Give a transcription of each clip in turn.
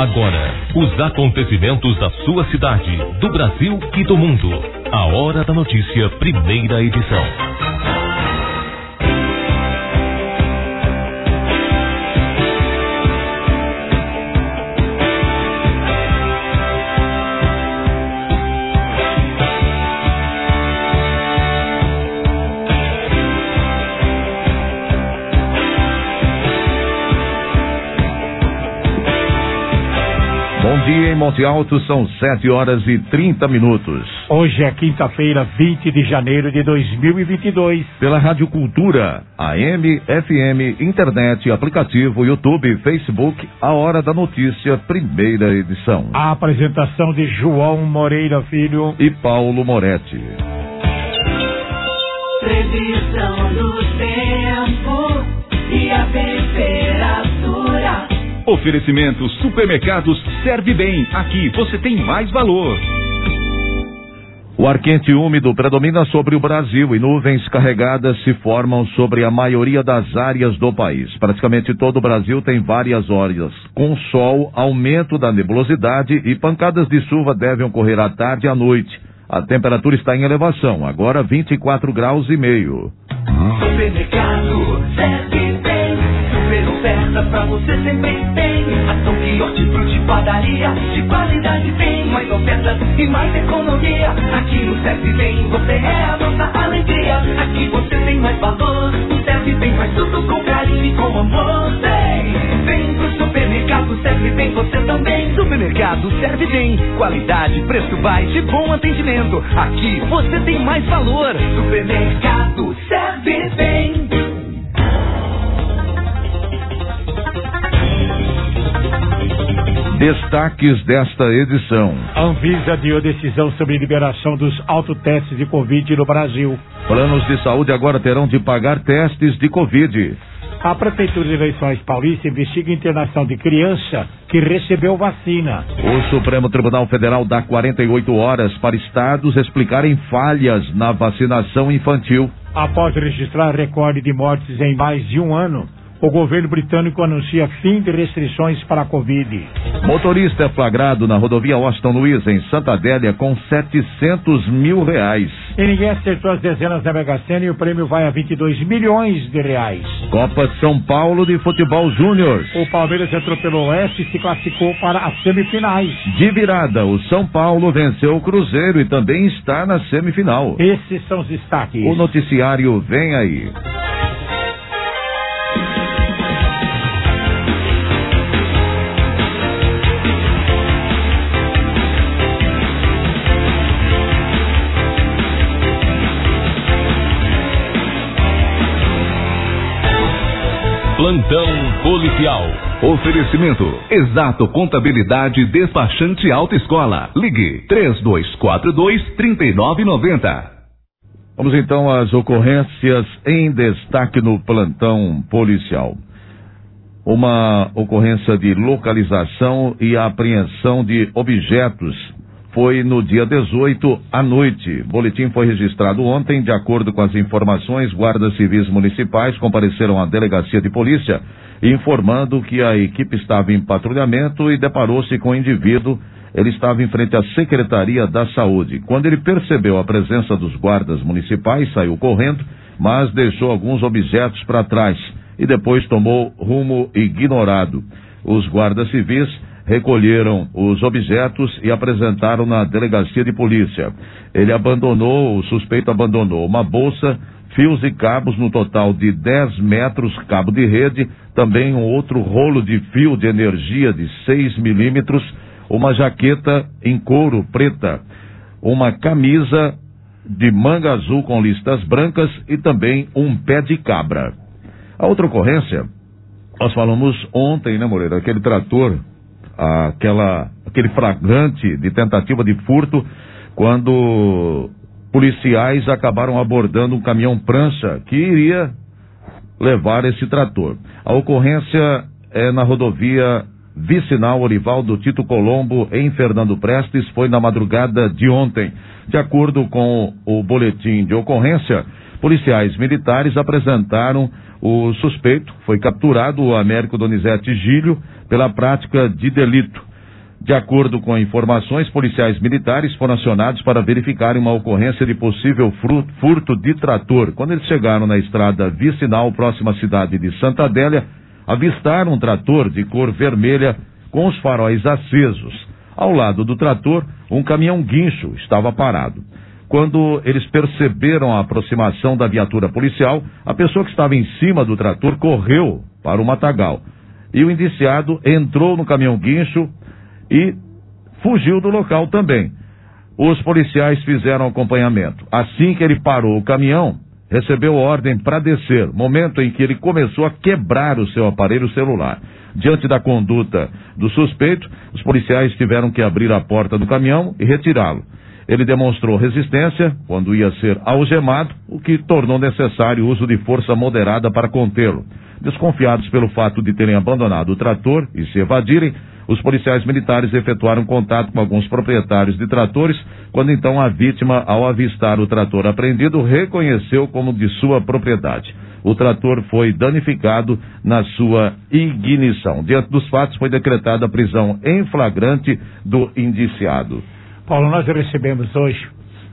Agora, os acontecimentos da sua cidade, do Brasil e do mundo. A Hora da Notícia, primeira edição. Bom dia em Monte Alto, são 7h30. Hoje é quinta-feira, 20 de janeiro de 2022. Pela Rádio Cultura, AM, FM, internet, aplicativo, YouTube, Facebook, a Hora da Notícia, primeira edição. A apresentação de João Moreira Filho e Paulo Moretti. Previsão do tempo e a temperatura. Oferecimento Supermercados Serve Bem. Aqui você tem mais valor. O ar quente e úmido predomina sobre o Brasil e nuvens carregadas se formam sobre a maioria das áreas do país. Praticamente todo o Brasil tem várias horas com sol, aumento da nebulosidade e pancadas de chuva devem ocorrer à tarde e à noite. A temperatura está em elevação, agora 24,5 graus. Supermercado Serve Bem. Super oferta pra você sempre tem. Ação de hortifruti, padaria, de qualidade tem. Mais ofertas e mais economia. Aqui no Serve Bem você é a nossa alegria. Aqui você tem mais valor. O Serve Bem faz tudo com carinho e com amor. Vem pro supermercado Serve Bem você também. Supermercado Serve Bem. Qualidade, preço baixo e bom atendimento. Aqui você tem mais valor. Supermercado Serve Bem. Destaques desta edição. Anvisa deu decisão sobre liberação dos autotestes de Covid no Brasil. Planos de saúde agora terão de pagar testes de Covid. A Prefeitura de Eleições Paulista investiga a internação de criança que recebeu vacina. O Supremo Tribunal Federal dá 48 horas para estados explicarem falhas na vacinação infantil. Após registrar recorde de mortes em mais de um ano, o governo britânico anuncia fim de restrições para a Covid. Motorista é flagrado na rodovia Washington Luiz, em Santa Adélia, com R$700 mil. E ninguém acertou as dezenas da Mega Sena e o prêmio vai a R$22 milhões. Copa São Paulo de Futebol Júnior. O Palmeiras atropelou o Oeste e se classificou para as semifinais. De virada, o São Paulo venceu o Cruzeiro e também está na semifinal. Esses são os destaques. O noticiário vem aí. Plantão policial. Oferecimento Exato Contabilidade Despachante Autoescola. Ligue 3242-3990. Vamos então às ocorrências em destaque no plantão policial. Uma ocorrência de localização e apreensão de objetos foi no dia 18 à noite. O boletim foi registrado ontem. De acordo com as informações, guardas civis municipais compareceram à delegacia de polícia, informando que a equipe estava em patrulhamento e deparou-se com o indivíduo. Ele estava em frente à Secretaria da Saúde. Quando ele percebeu a presença dos guardas municipais, saiu correndo, mas deixou alguns objetos para trás e depois tomou rumo ignorado. Os guardas civis recolheram os objetos e apresentaram na delegacia de polícia. O suspeito abandonou uma bolsa, fios e cabos no total de 10 metros, cabo de rede, também um outro rolo de fio de energia de 6 milímetros, uma jaqueta em couro preta, uma camisa de manga azul com listas brancas e também um pé de cabra. A outra ocorrência, nós falamos ontem, né, Moreira, aquele trator, aquele flagrante de tentativa de furto, quando policiais acabaram abordando um caminhão prancha que iria levar esse trator. A ocorrência é na rodovia vicinal Orivaldo Tito Colombo, em Fernando Prestes, foi na madrugada de ontem. De acordo com o boletim de ocorrência, policiais militares apresentaram o suspeito, foi capturado, o Américo Donizete Gílio, pela prática de delito. De acordo com informações, policiais militares foram acionados para verificarem uma ocorrência de possível furto de trator. Quando eles chegaram na estrada vicinal, próxima à cidade de Santa Adélia, avistaram um trator de cor vermelha com os faróis acesos. Ao lado do trator, um caminhão guincho estava parado. Quando eles perceberam a aproximação da viatura policial, a pessoa que estava em cima do trator correu para o matagal. E o indiciado entrou no caminhão guincho e fugiu do local também. Os policiais fizeram acompanhamento. Assim que ele parou o caminhão, recebeu ordem para descer, momento em que ele começou a quebrar o seu aparelho celular. Diante da conduta do suspeito, os policiais tiveram que abrir a porta do caminhão e retirá-lo. Ele demonstrou resistência quando ia ser algemado, o que tornou necessário o uso de força moderada para contê-lo. Desconfiados pelo fato de terem abandonado o trator e se evadirem, os policiais militares efetuaram contato com alguns proprietários de tratores, quando então a vítima, ao avistar o trator apreendido, reconheceu como de sua propriedade. O trator foi danificado na sua ignição. Diante dos fatos, foi decretada a prisão em flagrante do indiciado. Paulo, nós recebemos hoje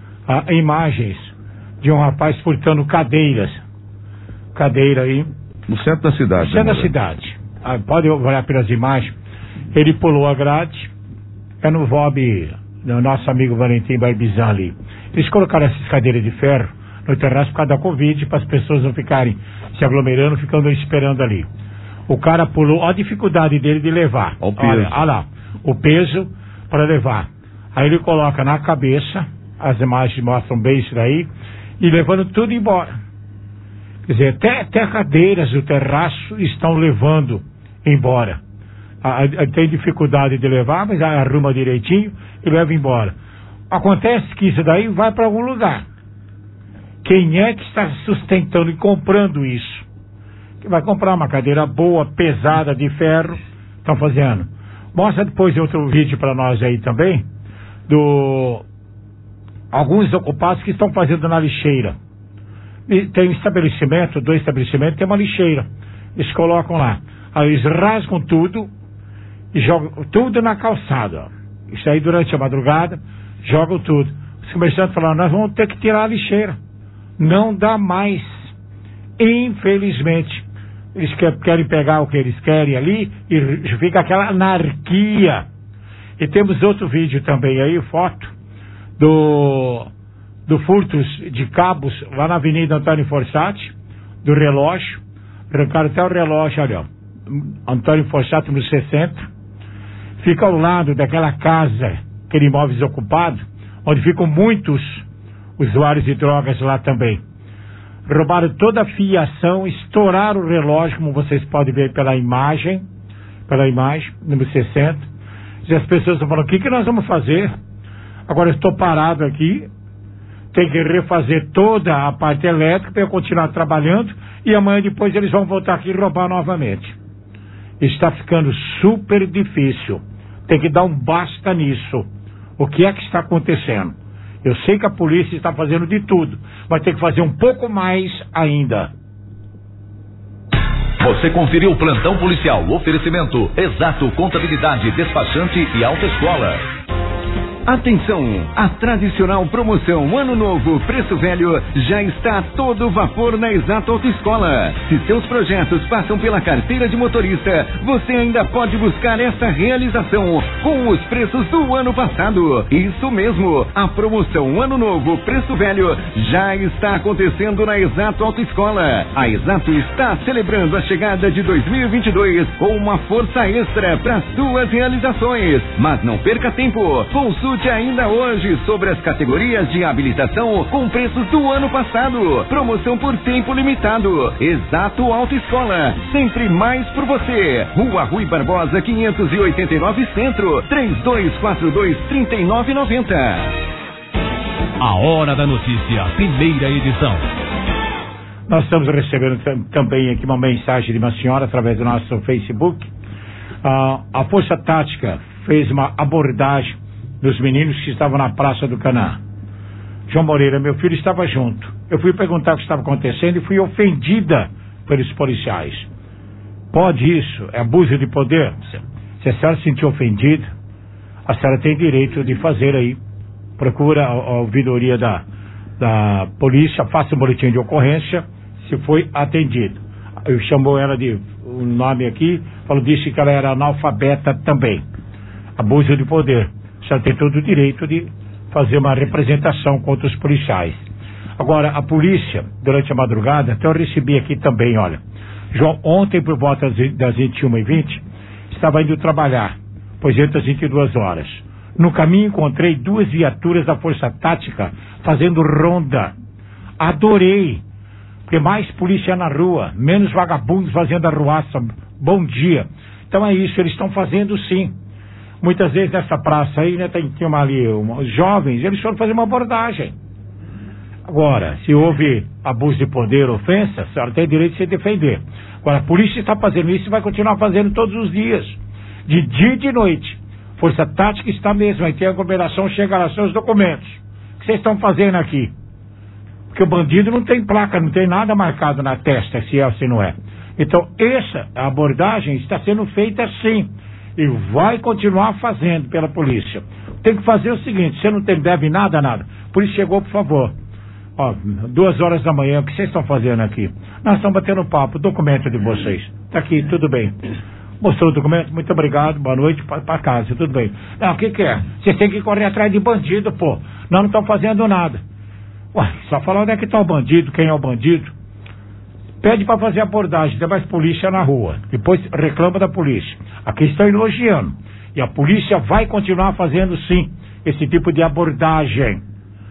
imagens de um rapaz furtando cadeiras. Cadeira aí. No centro da cidade. No centro da cidade. Pode olhar pelas imagens. Ele pulou a grade. É no VOB do nosso amigo Valentim Barbizan ali. Eles colocaram essas cadeiras de ferro no terraço por causa da Covid, para as pessoas não ficarem se aglomerando, ficando esperando ali. O cara pulou, olha a dificuldade dele de levar. Olha lá, o peso para levar. Aí ele coloca na cabeça, as imagens mostram bem isso daí, e levando tudo embora. Quer dizer, até cadeiras do terraço estão levando embora. Tem dificuldade de levar, mas arruma direitinho e leva embora. Acontece que isso daí vai para algum lugar. Quem é que está sustentando e comprando isso? Que vai comprar uma cadeira boa, pesada, de ferro, estão fazendo. Mostra depois outro vídeo para nós aí também, alguns ocupados que estão fazendo na lixeira. E tem um estabelecimento, 2 estabelecimentos, tem uma lixeira. Eles colocam lá. Aí eles rasgam tudo e jogam tudo na calçada. Isso aí durante a madrugada, jogam tudo. Os comerciantes falaram, nós vamos ter que tirar a lixeira. Não dá mais. Infelizmente. Eles querem pegar o que eles querem ali e fica aquela anarquia. E temos outro vídeo também aí, foto do furtos de cabos lá na Avenida Antônio Fossati, do relógio. Arrancaram até o relógio, olha, Antônio Fossati no 60. Fica ao lado daquela casa, aquele imóvel desocupado, onde ficam muitos usuários de drogas lá também. Roubaram toda a fiação, estouraram o relógio, como vocês podem ver pela imagem, número 60. E as pessoas estão falando, o que nós vamos fazer? Agora eu estou parado aqui, tem que refazer toda a parte elétrica para eu continuar trabalhando, e amanhã depois eles vão voltar aqui e roubar novamente. Está ficando super difícil. Tem que dar um basta nisso. O que é que está acontecendo? Eu sei que a polícia está fazendo de tudo, mas tem que fazer um pouco mais ainda. Você conferiu o Plantão Policial. Oferecimento Exato Contabilidade, Despachante e Autoescola. Atenção, a tradicional promoção Ano Novo Preço Velho já está a todo vapor na Exato Autoescola. Se seus projetos passam pela carteira de motorista, você ainda pode buscar essa realização com os preços do ano passado. Isso mesmo, a promoção Ano Novo Preço Velho já está acontecendo na Exato Autoescola. A Exato está celebrando a chegada de 2022 com uma força extra para suas realizações. Mas não perca tempo, consulte ainda hoje sobre as categorias de habilitação com preços do ano passado. Promoção por tempo limitado. Exato Autoescola, sempre mais por você. Rua Rui Barbosa 589 Centro, 3242-3990. A Hora da Notícia, primeira edição. Nós estamos recebendo também aqui uma mensagem de uma senhora através do nosso Facebook. A Força Tática fez uma abordagem dos meninos que estavam na Praça do Canaã. João Moreira, meu filho, estava junto. Eu fui perguntar o que estava acontecendo e fui ofendida pelos policiais. Pode isso? É abuso de poder? Se a senhora se sentiu ofendida, a senhora tem direito de fazer aí. Procura a ouvidoria da polícia, faça um boletim de ocorrência, se foi atendido. Eu chamou ela de um nome aqui, disse que ela era analfabeta também. Abuso de poder. A senhora tem todo o direito de fazer uma representação contra os policiais. Agora, a polícia, durante a madrugada, até eu recebi aqui também, olha, João, ontem por volta das 21h20, estava indo trabalhar, pois entre as 22 horas. No caminho encontrei 2 viaturas da Força Tática fazendo ronda. Adorei. Porque mais polícia na rua, menos vagabundos fazendo arruaça. Bom dia. Então é isso, eles estão fazendo sim. Muitas vezes nessa praça aí, né, tem os jovens, eles foram fazer uma abordagem. Agora, se houve abuso de poder, ofensa, a senhora tem direito de se defender. Agora, a polícia está fazendo isso e vai continuar fazendo todos os dias, de dia e de noite. Força Tática está mesmo, aí tem aglomeração, chega lá seus documentos. O que vocês estão fazendo aqui? Porque o bandido não tem placa, não tem nada marcado na testa, se é ou se não é. Então, essa abordagem está sendo feita sim, e vai continuar fazendo pela polícia. Tem que fazer o seguinte, você não deve nada. A polícia chegou, por favor. 2 horas da manhã, o que vocês estão fazendo aqui? Nós estamos batendo papo, o documento de vocês. Está aqui, tudo bem. Mostrou o documento, muito obrigado, boa noite, para casa, tudo bem. Não, o que é? Vocês têm que correr atrás de bandido, pô. Nós não estamos fazendo nada. Ué, só falar onde é que está o bandido, quem é o bandido. Pede para fazer abordagem, tem mais polícia na rua. Depois reclama da polícia. Aqui estão elogiando. E a polícia vai continuar fazendo sim esse tipo de abordagem.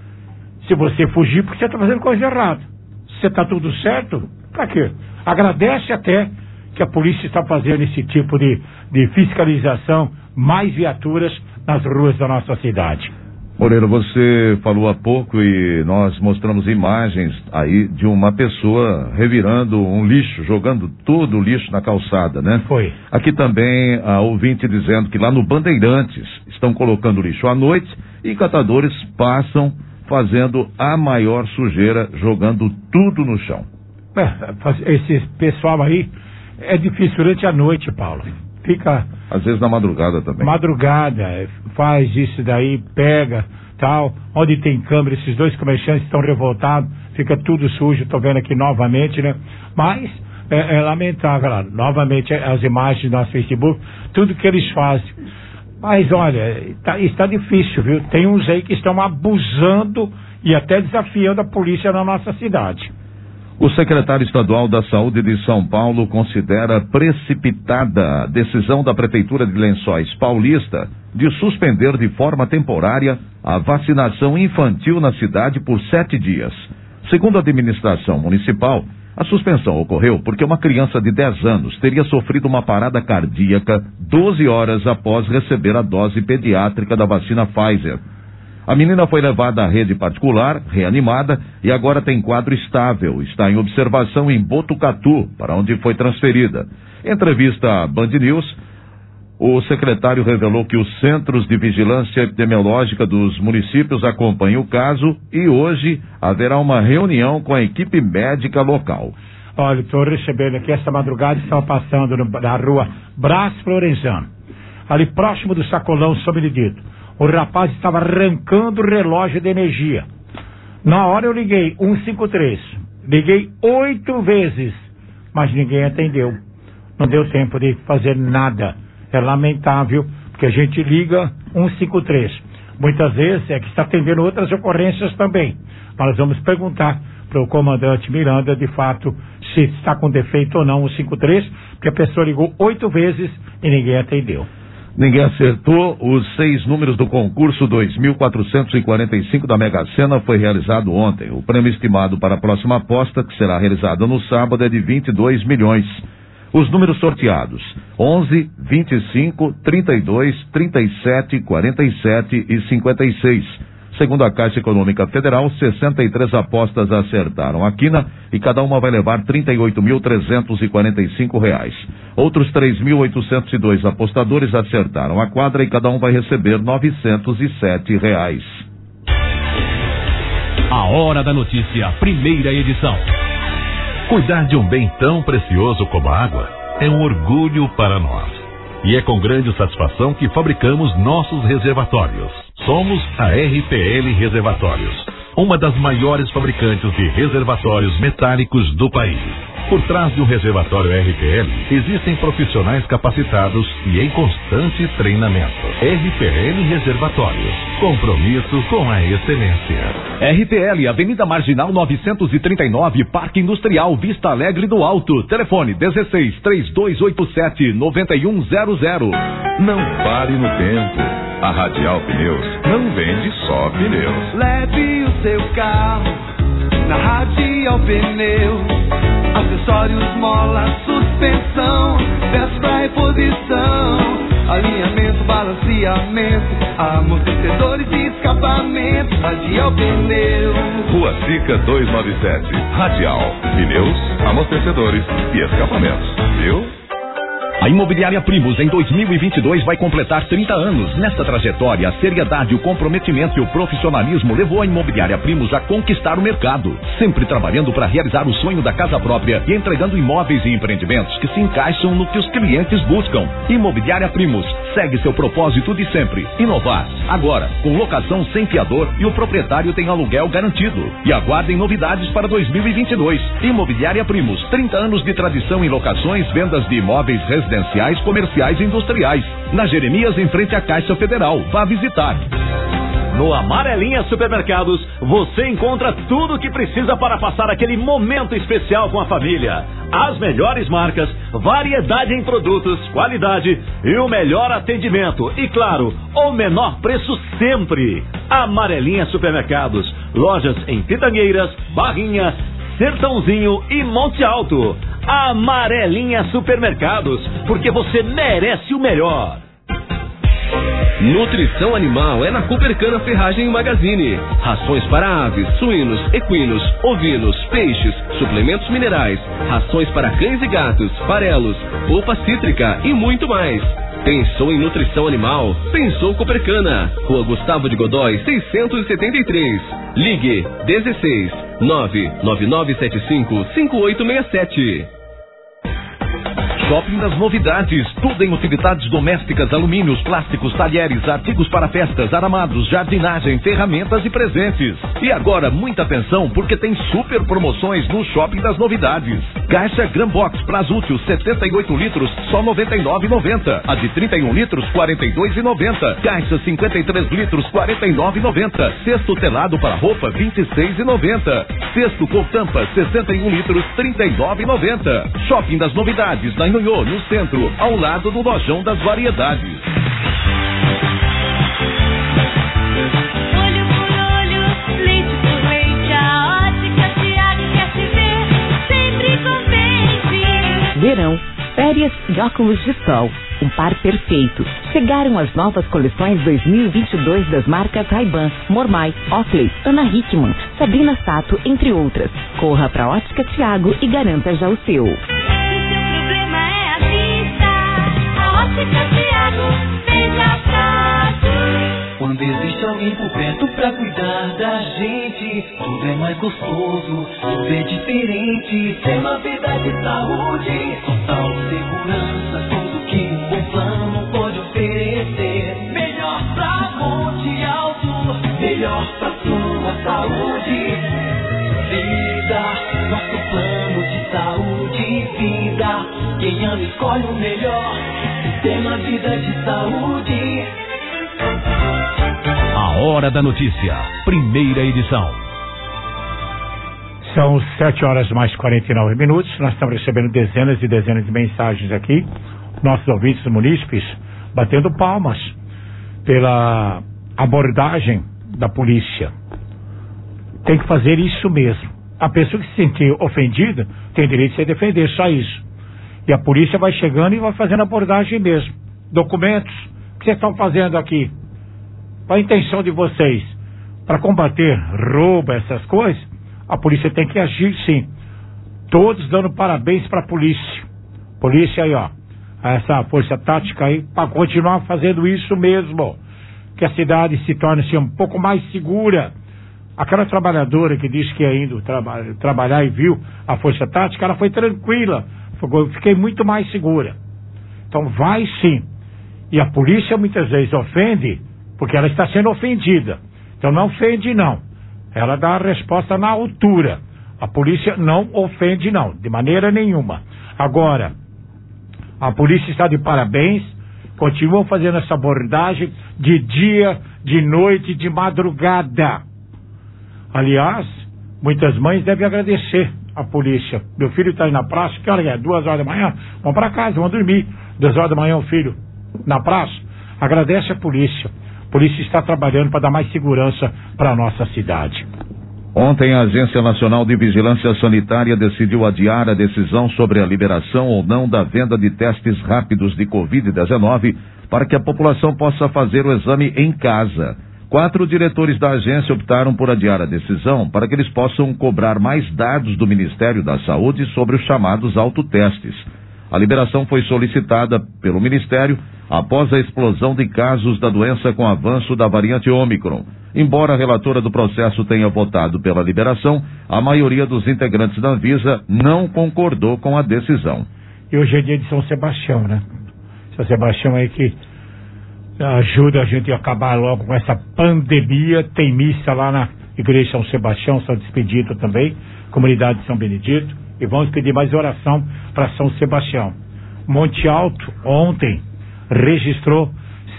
Se você fugir, porque você está fazendo coisa errada. Se está tudo certo, para quê? Agradece até que a polícia está fazendo esse tipo de fiscalização, mais viaturas nas ruas da nossa cidade. Moreira, você falou há pouco e nós mostramos imagens aí de uma pessoa revirando um lixo, jogando todo o lixo na calçada, né? Foi. Aqui também a ouvinte dizendo que lá no Bandeirantes estão colocando lixo à noite e catadores passam fazendo a maior sujeira, jogando tudo no chão. Esse pessoal aí é difícil durante a noite, Paulo. Fica... Às vezes na madrugada também. Madrugada, faz isso daí, pega, tal. Onde tem câmera, esses 2 comerciantes estão revoltados, fica tudo sujo, estou vendo aqui novamente, né? Mas é lamentável, lá, novamente as imagens do nosso Facebook, tudo que eles fazem. Mas olha, está difícil, viu? Tem uns aí que estão abusando e até desafiando a polícia na nossa cidade. O secretário estadual da Saúde de São Paulo considera precipitada a decisão da Prefeitura de Lençóis Paulista de suspender de forma temporária a vacinação infantil na cidade por 7 dias. Segundo a administração municipal, a suspensão ocorreu porque uma criança de 10 anos teria sofrido uma parada cardíaca 12 horas após receber a dose pediátrica da vacina Pfizer. A menina foi levada à rede particular, reanimada, e agora tem quadro estável. Está em observação em Botucatu, para onde foi transferida. Em entrevista à Band News, o secretário revelou que os Centros de Vigilância Epidemiológica dos municípios acompanham o caso e hoje haverá uma reunião com a equipe médica local. Olha, estou recebendo aqui essa madrugada, estava passando na rua Brás Florenzano, ali próximo do Sacolão São Benedito. O rapaz estava arrancando o relógio de energia. Na hora eu liguei 153. Liguei 8 vezes, mas ninguém atendeu. Não deu tempo de fazer nada. É lamentável, porque a gente liga 153. Muitas vezes é que está atendendo outras ocorrências também. Mas nós vamos perguntar para o comandante Miranda, de fato, se está com defeito ou não o 153, porque a pessoa ligou 8 vezes e ninguém atendeu. Ninguém acertou. Os 6 números do concurso 2.445 da Mega Sena foi realizado ontem. O prêmio estimado para a próxima aposta, que será realizada no sábado, é de 22 milhões. Os números sorteados: 11, 25, 32, 37, 47 e 56. Segundo a Caixa Econômica Federal, 63 apostas acertaram a quina e cada uma vai levar R$ 38.345. Outros 3.802 apostadores acertaram a quadra e cada um vai receber R$ 907. A Hora da Notícia, primeira edição. Cuidar de um bem tão precioso como a água é um orgulho para nós. E é com grande satisfação que fabricamos nossos reservatórios. Somos a RPL Reservatórios, uma das maiores fabricantes de reservatórios metálicos do país. Por trás de um reservatório RPL, existem profissionais capacitados e em constante treinamento. RPL Reservatórios, compromisso com a excelência. RPL, Avenida Marginal 939, Parque Industrial, Vista Alegre do Alto. Telefone 16-3287-9100. Não pare no tempo. A Radial Pneus não vende só pneus. Leve o seu carro na Radial Pneus. Acessórios, mola, suspensão, peças pra reposição, alinhamento, balanceamento, amortecedores e escapamento. Radial Pneus. Rua Sica 297. Radial Pneus, amortecedores e escapamentos. Viu? A Imobiliária Primus em 2022 vai completar 30 anos. Nesta trajetória, a seriedade, o comprometimento e o profissionalismo levou a Imobiliária Primus a conquistar o mercado, sempre trabalhando para realizar o sonho da casa própria e entregando imóveis e empreendimentos que se encaixam no que os clientes buscam. Imobiliária Primus segue seu propósito de sempre, inovar. Agora, com locação sem fiador e o proprietário tem aluguel garantido. E aguardem novidades para 2022. Imobiliária Primus, 30 anos de tradição em locações, vendas de imóveis residenciais, comerciais e industriais. Na Jeremias, em frente à Caixa Federal. Vá visitar. No Amarelinha Supermercados, você encontra tudo o que precisa para passar aquele momento especial com a família. As melhores marcas, variedade em produtos, qualidade e o melhor atendimento. E claro, o menor preço sempre. Amarelinha Supermercados. Lojas em Pitangueiras, Barrinha, Sertãozinho e Monte Alto. Amarelinha Supermercados, porque você merece o melhor. Nutrição animal é na Coopercana Ferragem e Magazine. Rações para aves, suínos, equinos, ovinos, peixes, suplementos minerais, rações para cães e gatos, farelos, polpa cítrica e muito mais. Pensou em nutrição animal? Pensou Coopercana. Rua Gustavo de Godói, 673. Ligue 16 99975 5867. Shopping das Novidades, tudo em utilidades domésticas, alumínios, plásticos, talheres, artigos para festas, aramados, jardinagem, ferramentas e presentes. E agora, muita atenção, porque tem super promoções no Shopping das Novidades. Caixa Grambox Prazútil 78 litros, só R$ 99,90. A de 31 litros, R$ 42,90. Caixa 53 litros, R$ 49,90. Cesto telado para roupa, R$ 26,90. Cesto com tampa, 61 litros, R$ 39,90. Shopping das Novidades, na Inhonhô, no centro, ao lado do Lojão das Variedades. Olho por olho, leite por leite, a Ótica Thiago quer te ver sempre contente. Verão, férias e óculos de sol, um par perfeito. Chegaram as novas coleções 2022 das marcas Ray-Ban, Mormai, Oakley, Ana Hickman, Sabrina Sato, entre outras. Corra pra Ótica Thiago e garanta já o seu. Quando existe alguém por perto pra cuidar da gente, tudo é mais gostoso, tudo é diferente. Tem uma vida de saúde, total segurança, tudo que um bom plano pode oferecer. Melhor pra Monte Alto, melhor pra sua saúde. Vida, nosso plano de saúde e vida. Quem ama escolhe o melhor. Sistema Vida de Saúde. A Hora da Notícia, primeira edição. São 7h mais 49. Nós estamos recebendo dezenas e dezenas de mensagens aqui. Nossos ouvintes munícipes batendo palmas pela abordagem da polícia. Tem que fazer isso mesmo. A pessoa que se sentir ofendida tem direito de se defender, só isso. E a polícia vai chegando e vai fazendo abordagem mesmo. Documentos, o que vocês estão fazendo aqui? Qual a intenção de vocês? Para combater roubo, essas coisas, a polícia tem que agir sim. Todos dando parabéns para a polícia. Polícia aí, ó. Essa força tática aí, para continuar fazendo isso mesmo. Que a cidade se torne-se um pouco mais segura. Aquela trabalhadora que disse que ia indo trabalhar e viu a força tática, ela foi tranquila. Fiquei muito mais segura. Então vai sim. E a polícia muitas vezes ofende porque ela está sendo ofendida. Então não ofende não. Ela dá a resposta na altura. A polícia não ofende não, de maneira nenhuma. Agora, a polícia está de parabéns, continuam fazendo essa abordagem de dia, de noite, de madrugada. Aliás, muitas mães devem agradecer a polícia. Meu filho está aí na praça, que hora é? 2 horas da manhã? Vamos para casa, vamos dormir. 2 horas da manhã o filho na praça. Agradece a polícia. A polícia está trabalhando para dar mais segurança para a nossa cidade. Ontem, a Agência Nacional de Vigilância Sanitária decidiu adiar a decisão sobre a liberação ou não da venda de testes rápidos de Covid-19 para que a população possa fazer o exame em casa. 4 diretores da agência optaram por adiar a decisão para que eles possam cobrar mais dados do Ministério da Saúde sobre os chamados autotestes. A liberação foi solicitada pelo Ministério após a explosão de casos da doença com avanço da variante Ômicron. Embora a relatora do processo tenha votado pela liberação, a maioria dos integrantes da Anvisa não concordou com a decisão. E hoje é dia de São Sebastião, né? São Sebastião aí que ajuda a gente a acabar logo com essa pandemia. Tem missa lá na Igreja de São Sebastião, São Despedito também, comunidade de São Benedito. E vamos pedir mais oração para São Sebastião. Monte Alto, ontem, registrou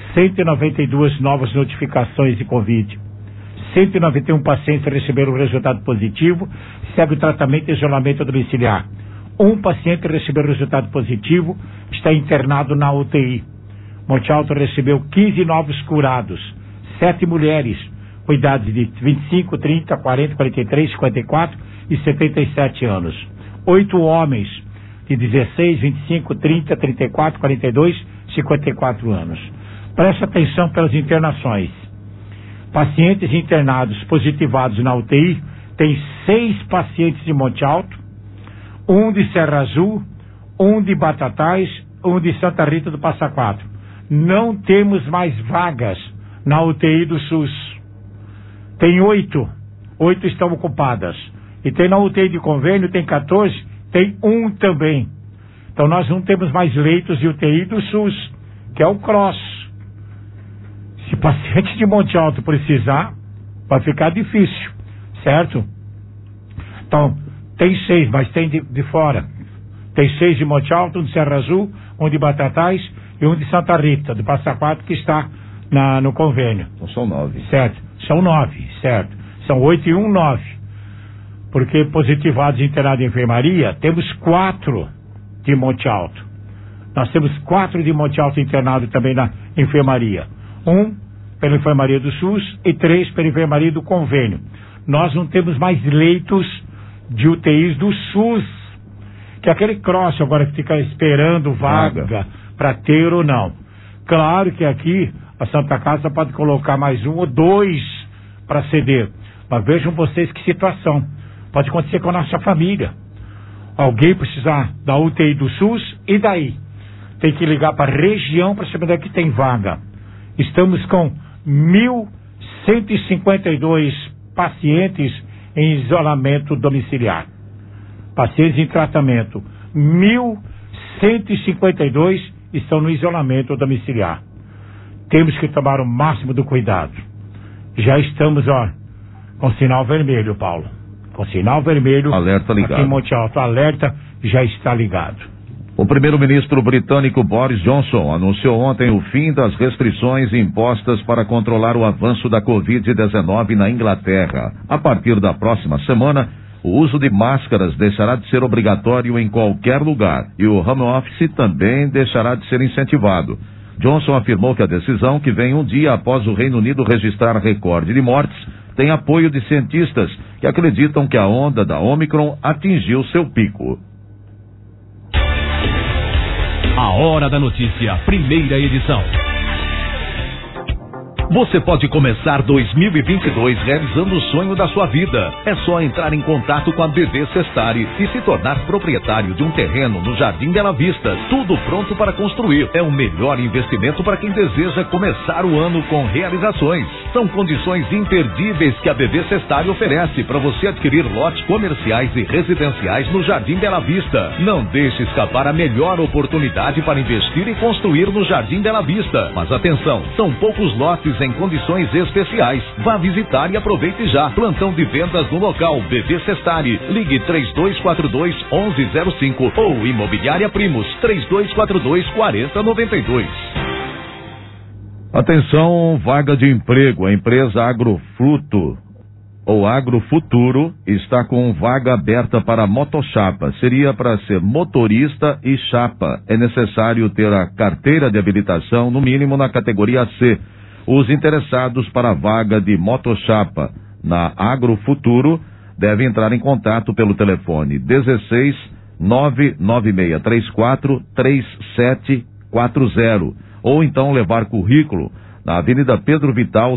192 novas notificações de Covid. 191 pacientes receberam o resultado positivo, segue o tratamento e isolamento domiciliar. Um paciente recebeu o resultado positivo, está internado na UTI. Monte Alto recebeu 15 novos curados, 7 mulheres, com idades de 25, 30, 40, 43, 54 e 77 anos. 8 homens de 16, 25, 30, 34, 42, 54 anos. Preste atenção pelas internações. Pacientes internados positivados na UTI, tem 6 pacientes de Monte Alto, 1 de Serra Azul, 1 de Batatais, 1 de Santa Rita do Passa Quatro. Não temos mais vagas na UTI do SUS. Tem 8 estão ocupadas. E tem na UTI de convênio, tem 14, tem 1 também. Então nós não temos mais leitos de UTI do SUS, que é o CROSS. Se paciente de Monte Alto precisar, vai ficar difícil, certo? Então, tem 6, mas tem de fora. Tem 6 de Monte Alto, 1 de Serra Azul, 1 de Batatais e 1 de Santa Rita, do Passa Quatro, que está no convênio. Então são 9. Certo, são 9, certo. São 8 e 1, 9. Porque positivados internados em enfermaria, temos 4 de Monte Alto. Nós temos 4 de Monte Alto internado também na enfermaria. 1 pela enfermaria do SUS e 3 pela enfermaria do convênio. Nós não temos mais leitos de UTIs do SUS, que é aquele cross agora que fica esperando vaga para ter ou não. Claro que aqui a Santa Casa pode colocar mais 1 ou 2 para ceder, mas vejam vocês que situação pode acontecer com a nossa família. Alguém precisar da UTI do SUS e daí? Tem que ligar para a região para saber onde é que tem vaga. Estamos com 1.152 pacientes em isolamento domiciliar. Pacientes em tratamento. 1.152 estão no isolamento domiciliar. Temos que tomar o máximo do cuidado. Já estamos, com sinal vermelho, Paulo. Com sinal vermelho. Alerta ligado. Aqui em Monte Alto, alerta já está ligado. O primeiro-ministro britânico Boris Johnson anunciou ontem o fim das restrições impostas para controlar o avanço da Covid-19 na Inglaterra. A partir da próxima semana, o uso de máscaras deixará de ser obrigatório em qualquer lugar e o home office também deixará de ser incentivado. Johnson afirmou que a decisão, que vem um dia após o Reino Unido registrar recorde de mortes, tem apoio de cientistas que acreditam que a onda da Ômicron atingiu seu pico. A Hora da Notícia, primeira edição. Você pode começar 2022 realizando o sonho da sua vida. É só entrar em contato com a BV Sestari e se tornar proprietário de um terreno no Jardim Bela Vista. Tudo pronto para construir. É o melhor investimento para quem deseja começar o ano com realizações. São condições imperdíveis que a BV Sestari oferece para você adquirir lotes comerciais e residenciais no Jardim Bela Vista. Não deixe escapar a melhor oportunidade para investir e construir no Jardim Bela Vista. Mas atenção, são poucos lotes em condições especiais. Vá visitar e aproveite já. Plantão de vendas no local BV Sestari. Ligue 3242-1105 ou Imobiliária Primos 3242-4092. Atenção, vaga de emprego. A empresa Agrofruto ou Agrofuturo está com vaga aberta para motochapa. Seria para ser motorista e chapa. É necessário ter a carteira de habilitação, no mínimo na categoria C. Os interessados para a vaga de motochapa na Agrofuturo devem entrar em contato pelo telefone 16 99634 3740 ou então levar currículo na Avenida Pedro Vital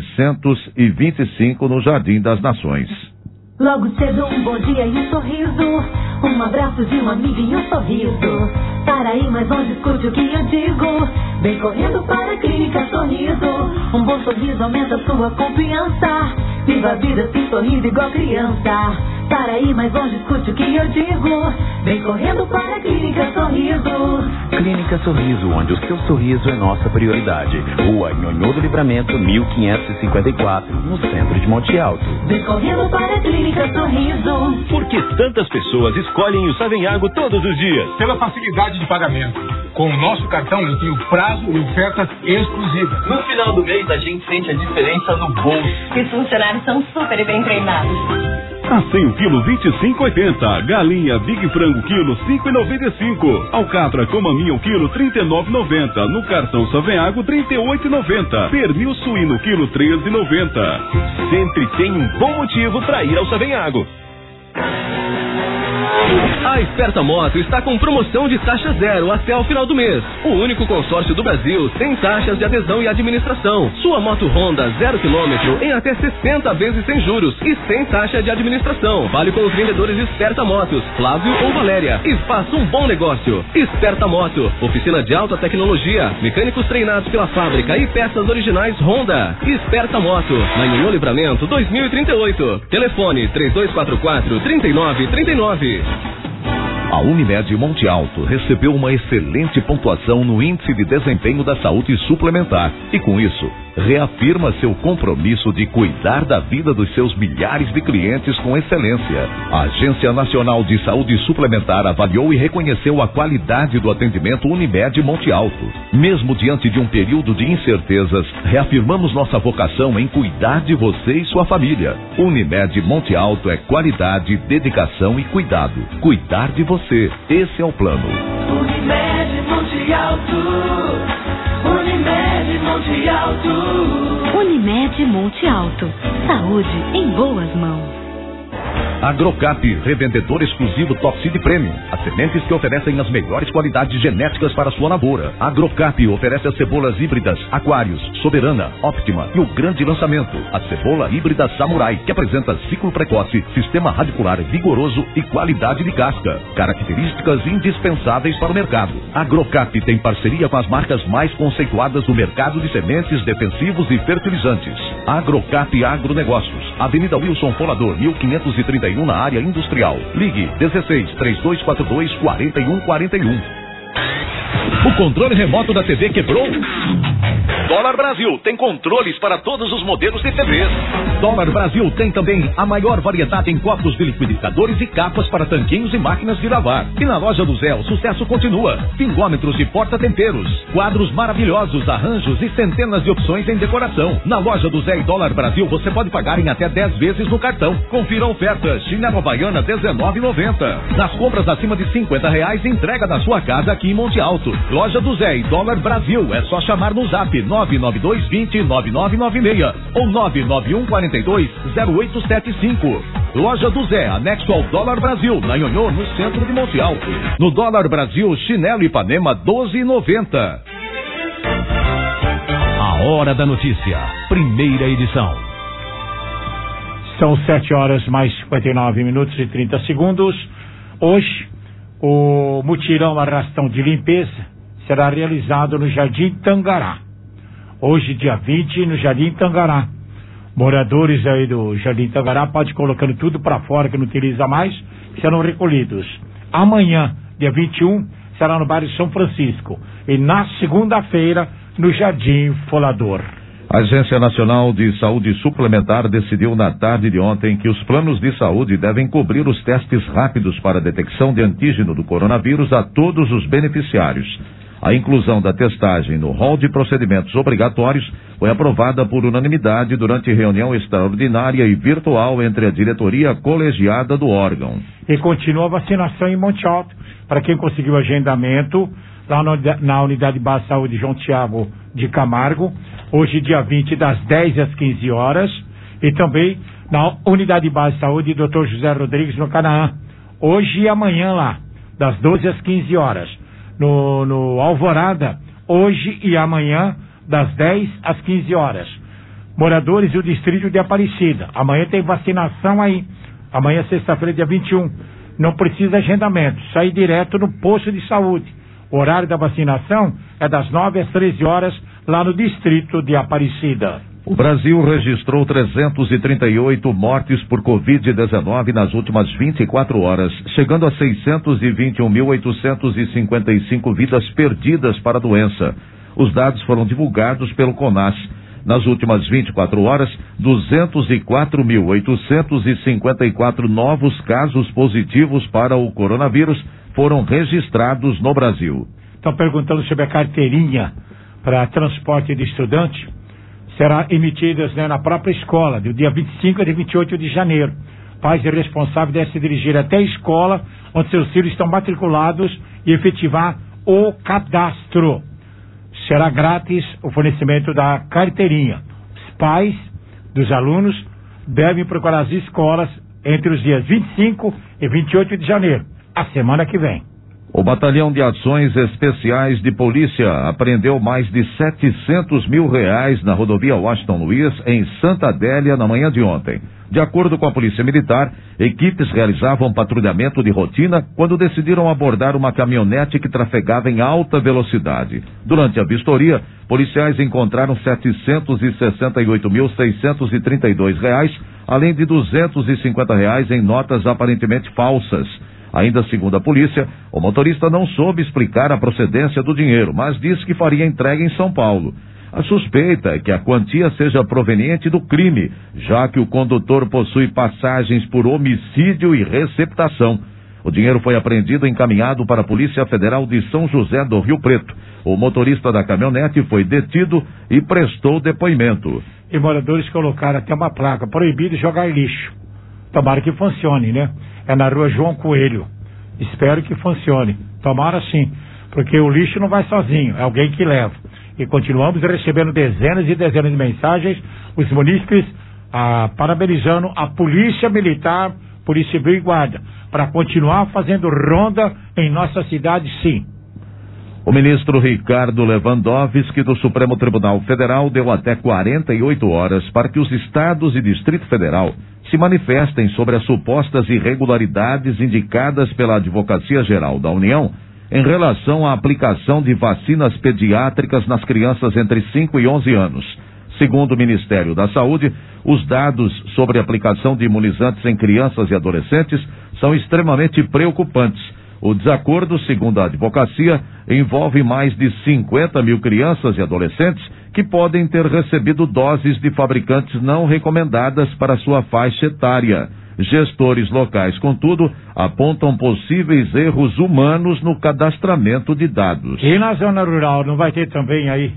725 no Jardim das Nações. Logo cedo um bom dia e um sorriso, um abraço de uma amiga e um sorriso. Para aí, mas não discute o que eu digo. Vem correndo para a Clínica Sorriso. Um bom sorriso aumenta sua confiança. Viva a vida assim sorrindo igual criança. Para aí, mas não discute o que eu digo. Vem correndo para a Clínica Sorriso. Clínica Sorriso, onde o seu sorriso é nossa prioridade. Rua Nhonhô do Livramento, 1554, no centro de Monte Alto. Vem correndo para a Clínica Sorriso. Por que tantas pessoas escolhem o Savenhago todos os dias? Pela facilidade de pagamento. Com o nosso cartão eu tenho prazo e ofertas exclusivas. No final do mês a gente sente a diferença no bolso. Os funcionários são super bem treinados. Assim o quilo 25,80. Galinha Big Frango quilo 5,95. Alcatra com maminha o quilo 39,90. No cartão Savenhago 38,90. Pernil suíno quilo 13,90. Sempre tem um bom motivo para ir ao Savenhago. A Esperta Moto está com promoção de taxa zero até o final do mês. O único consórcio do Brasil sem taxas de adesão e administração. Sua moto Honda 0 km em até 60 vezes sem juros e sem taxa de administração. Vale com os vendedores Esperta Motos, Flávio ou Valéria. E faça um bom negócio. Esperta Moto, oficina de alta tecnologia, mecânicos treinados pela fábrica e peças originais Honda. Esperta Moto, na Nhonhô Livramento 2038. Telefone 3244-3939. A Unimed Monte Alto recebeu uma excelente pontuação no Índice de Desempenho da Saúde Suplementar e, com isso, reafirma seu compromisso de cuidar da vida dos seus milhares de clientes com excelência. A Agência Nacional de Saúde Suplementar avaliou e reconheceu a qualidade do atendimento Unimed Monte Alto. Mesmo diante de um período de incertezas, reafirmamos nossa vocação em cuidar de você e sua família. Unimed Monte Alto é qualidade, dedicação e cuidado. Cuidar de você. Esse é o plano. Unimed Monte Alto. Unimed Monte Alto. Unimed Monte Alto. Saúde em boas mãos. Agrocap, revendedor exclusivo Top Seed Premium. As sementes que oferecem as melhores qualidades genéticas para a sua lavoura. Agrocap oferece as cebolas híbridas Aquários, Soberana, Optima e o grande lançamento, a cebola híbrida Samurai, que apresenta ciclo precoce, sistema radicular vigoroso e qualidade de casca. Características indispensáveis para o mercado. Agrocap tem parceria com as marcas mais conceituadas do mercado de sementes, defensivos e fertilizantes. Agrocap Agronegócios, Avenida Wilson Folador, 1531, na área industrial. Ligue 16-3242-4141. O controle remoto da TV quebrou? Dólar Brasil tem controles para todos os modelos de TVs. Dólar Brasil tem também a maior variedade em copos de liquidificadores e capas para tanquinhos e máquinas de lavar. E na loja do Zé, o sucesso continua. Pingômetros e porta-temperos, quadros maravilhosos, arranjos e centenas de opções em decoração. Na loja do Zé e Dólar Brasil, você pode pagar em até 10 vezes no cartão. Confira a oferta. Chinelo Havaiana R$19,90. Nas compras acima de R$50, entrega na sua casa aqui em Monte Alto. Loja do Zé e Dólar Brasil. É só chamar no zap 99220-9996 ou 99142-0875. Loja do Zé, anexo ao Dólar Brasil, na Nhonhô, no centro de Monte Alto. No Dólar Brasil, chinelo Ipanema R$12,90. A Hora da Notícia, primeira edição. São 7 horas mais 59 minutos e 30 segundos. Hoje, o mutirão arrastão de limpeza será realizado no Jardim Tangará. Hoje, dia 20, no Jardim Tangará. Moradores aí do Jardim Tangará podem ir colocando tudo para fora que não utiliza mais, serão recolhidos. Amanhã, dia 21, será no bairro São Francisco. E na segunda-feira, no Jardim Folador. A Agência Nacional de Saúde Suplementar decidiu na tarde de ontem que os planos de saúde devem cobrir os testes rápidos para a detecção de antígeno do coronavírus a todos os beneficiários. A inclusão da testagem no rol de procedimentos obrigatórios foi aprovada por unanimidade durante reunião extraordinária e virtual entre a diretoria colegiada do órgão. E continua a vacinação em Monte Alto. Para quem conseguiu agendamento, lá na Unidade Básica de Saúde João Tiago de Camargo, hoje dia 20, das 10 às 15 horas, e também na Unidade Básica de Saúde Dr. José Rodrigues no Canaã, hoje e amanhã lá, das 12 às 15 horas. No Alvorada, hoje e amanhã, das 10 às 15 horas. Moradores do distrito de Aparecida, amanhã tem vacinação aí, amanhã sexta-feira, dia 21. Não precisa agendamento, sai direto no posto de saúde. O horário da vacinação é das 9 às 13 horas, lá no distrito de Aparecida. O Brasil registrou 338 mortes por Covid-19 nas últimas 24 horas, chegando a 621.855 vidas perdidas para a doença. Os dados foram divulgados pelo CONAS. Nas últimas 24 horas, 204.854 novos casos positivos para o coronavírus foram registrados no Brasil. Estão perguntando sobre a carteirinha para transporte de estudante. Será emitidas na própria escola, do dia 25 a dia 28 de janeiro. Pais e responsáveis devem se dirigir até a escola onde seus filhos estão matriculados e efetivar o cadastro. Será grátis o fornecimento da carteirinha. Os pais dos alunos devem procurar as escolas entre os dias 25 e 28 de janeiro, a semana que vem. O Batalhão de Ações Especiais de Polícia apreendeu mais de R$700 mil na rodovia Washington Luiz, em Santa Adélia, na manhã de ontem. De acordo com a Polícia Militar, equipes realizavam patrulhamento de rotina quando decidiram abordar uma caminhonete que trafegava em alta velocidade. Durante a vistoria, policiais encontraram R$768.632, além de R$250 em notas aparentemente falsas. Ainda segundo a polícia, o motorista não soube explicar a procedência do dinheiro, mas disse que faria entrega em São Paulo. A suspeita é que a quantia seja proveniente do crime, já que o condutor possui passagens por homicídio e receptação. O dinheiro foi apreendido e encaminhado para a Polícia Federal de São José do Rio Preto. O motorista da caminhonete foi detido e prestou depoimento. E moradores colocaram até uma placa: proibido jogar lixo. Tomara que funcione, né? É na rua João Coelho. Espero que funcione. Tomara sim, porque o lixo não vai sozinho, é alguém que leva. E continuamos recebendo dezenas e dezenas de mensagens, os munícipes parabenizando a Polícia Militar, Polícia Civil e Guarda, para continuar fazendo ronda em nossa cidade, sim. O ministro Ricardo Lewandowski do Supremo Tribunal Federal deu até 48 horas para que os estados e Distrito Federal se manifestem sobre as supostas irregularidades indicadas pela Advocacia Geral da União em relação à aplicação de vacinas pediátricas nas crianças entre 5 e 11 anos. Segundo o Ministério da Saúde, os dados sobre a aplicação de imunizantes em crianças e adolescentes são extremamente preocupantes. O desacordo, segundo a advocacia, envolve mais de 50 mil crianças e adolescentes que podem ter recebido doses de fabricantes não recomendadas para sua faixa etária. Gestores locais, contudo, apontam possíveis erros humanos no cadastramento de dados. E na zona rural não vai ter também aí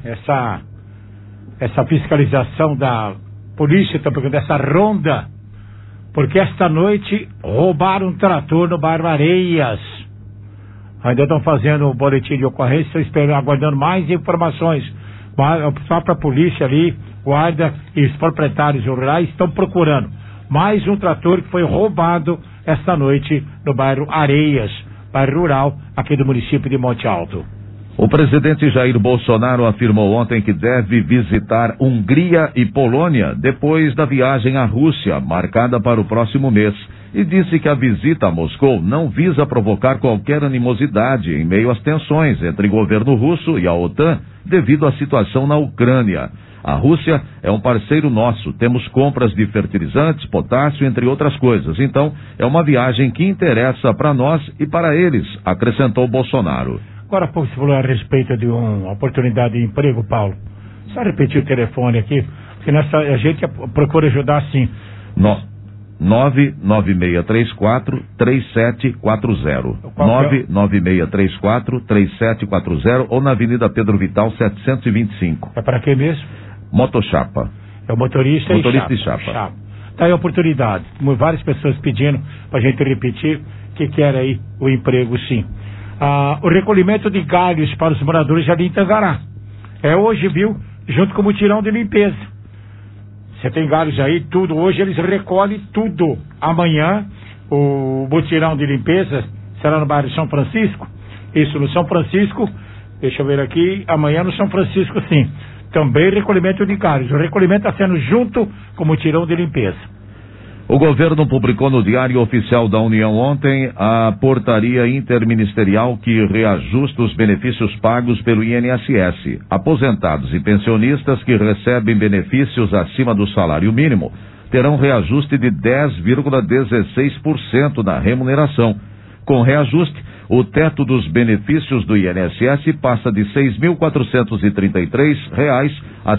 essa fiscalização da polícia, dessa ronda? Porque esta noite roubaram um trator no bairro Areias. Ainda estão fazendo o boletim de ocorrência, estão aguardando mais informações. A própria polícia ali, guarda e os proprietários rurais estão procurando mais um trator que foi roubado esta noite no bairro Areias, bairro rural aqui do município de Monte Alto. O presidente Jair Bolsonaro afirmou ontem que deve visitar Hungria e Polônia depois da viagem à Rússia, marcada para o próximo mês, e disse que a visita a Moscou não visa provocar qualquer animosidade em meio às tensões entre o governo russo e a OTAN devido à situação na Ucrânia. A Rússia é um parceiro nosso, temos compras de fertilizantes, potássio, entre outras coisas. Então, é uma viagem que interessa para nós e para eles, acrescentou Bolsonaro. Agora, pouco você falou a respeito de uma oportunidade de emprego, Paulo. Só repetir o telefone aqui, porque a gente procura ajudar assim. 99634-3740. 99634-3740 ou na Avenida Pedro Vital 725. É para quem mesmo? Motochapa. É o motorista e chapa. Tá aí a oportunidade. Várias pessoas pedindo para a gente repetir que quer aí o emprego, sim. O recolhimento de galhos para os moradores de Jardim Tangará. É hoje, viu? Junto com o mutirão de limpeza. Você tem galhos aí, tudo. Hoje eles recolhem tudo. Amanhã, o mutirão de limpeza será no bairro São Francisco. Isso, no São Francisco. Deixa eu ver aqui. Amanhã no São Francisco, sim. Também recolhimento de galhos. O recolhimento está sendo junto com o mutirão de limpeza. O governo publicou no Diário Oficial da União ontem a portaria interministerial que reajusta os benefícios pagos pelo INSS. Aposentados e pensionistas que recebem benefícios acima do salário mínimo terão reajuste de 10,16% na remuneração. Com reajuste, o teto dos benefícios do INSS passa de R$ 6.433 a R$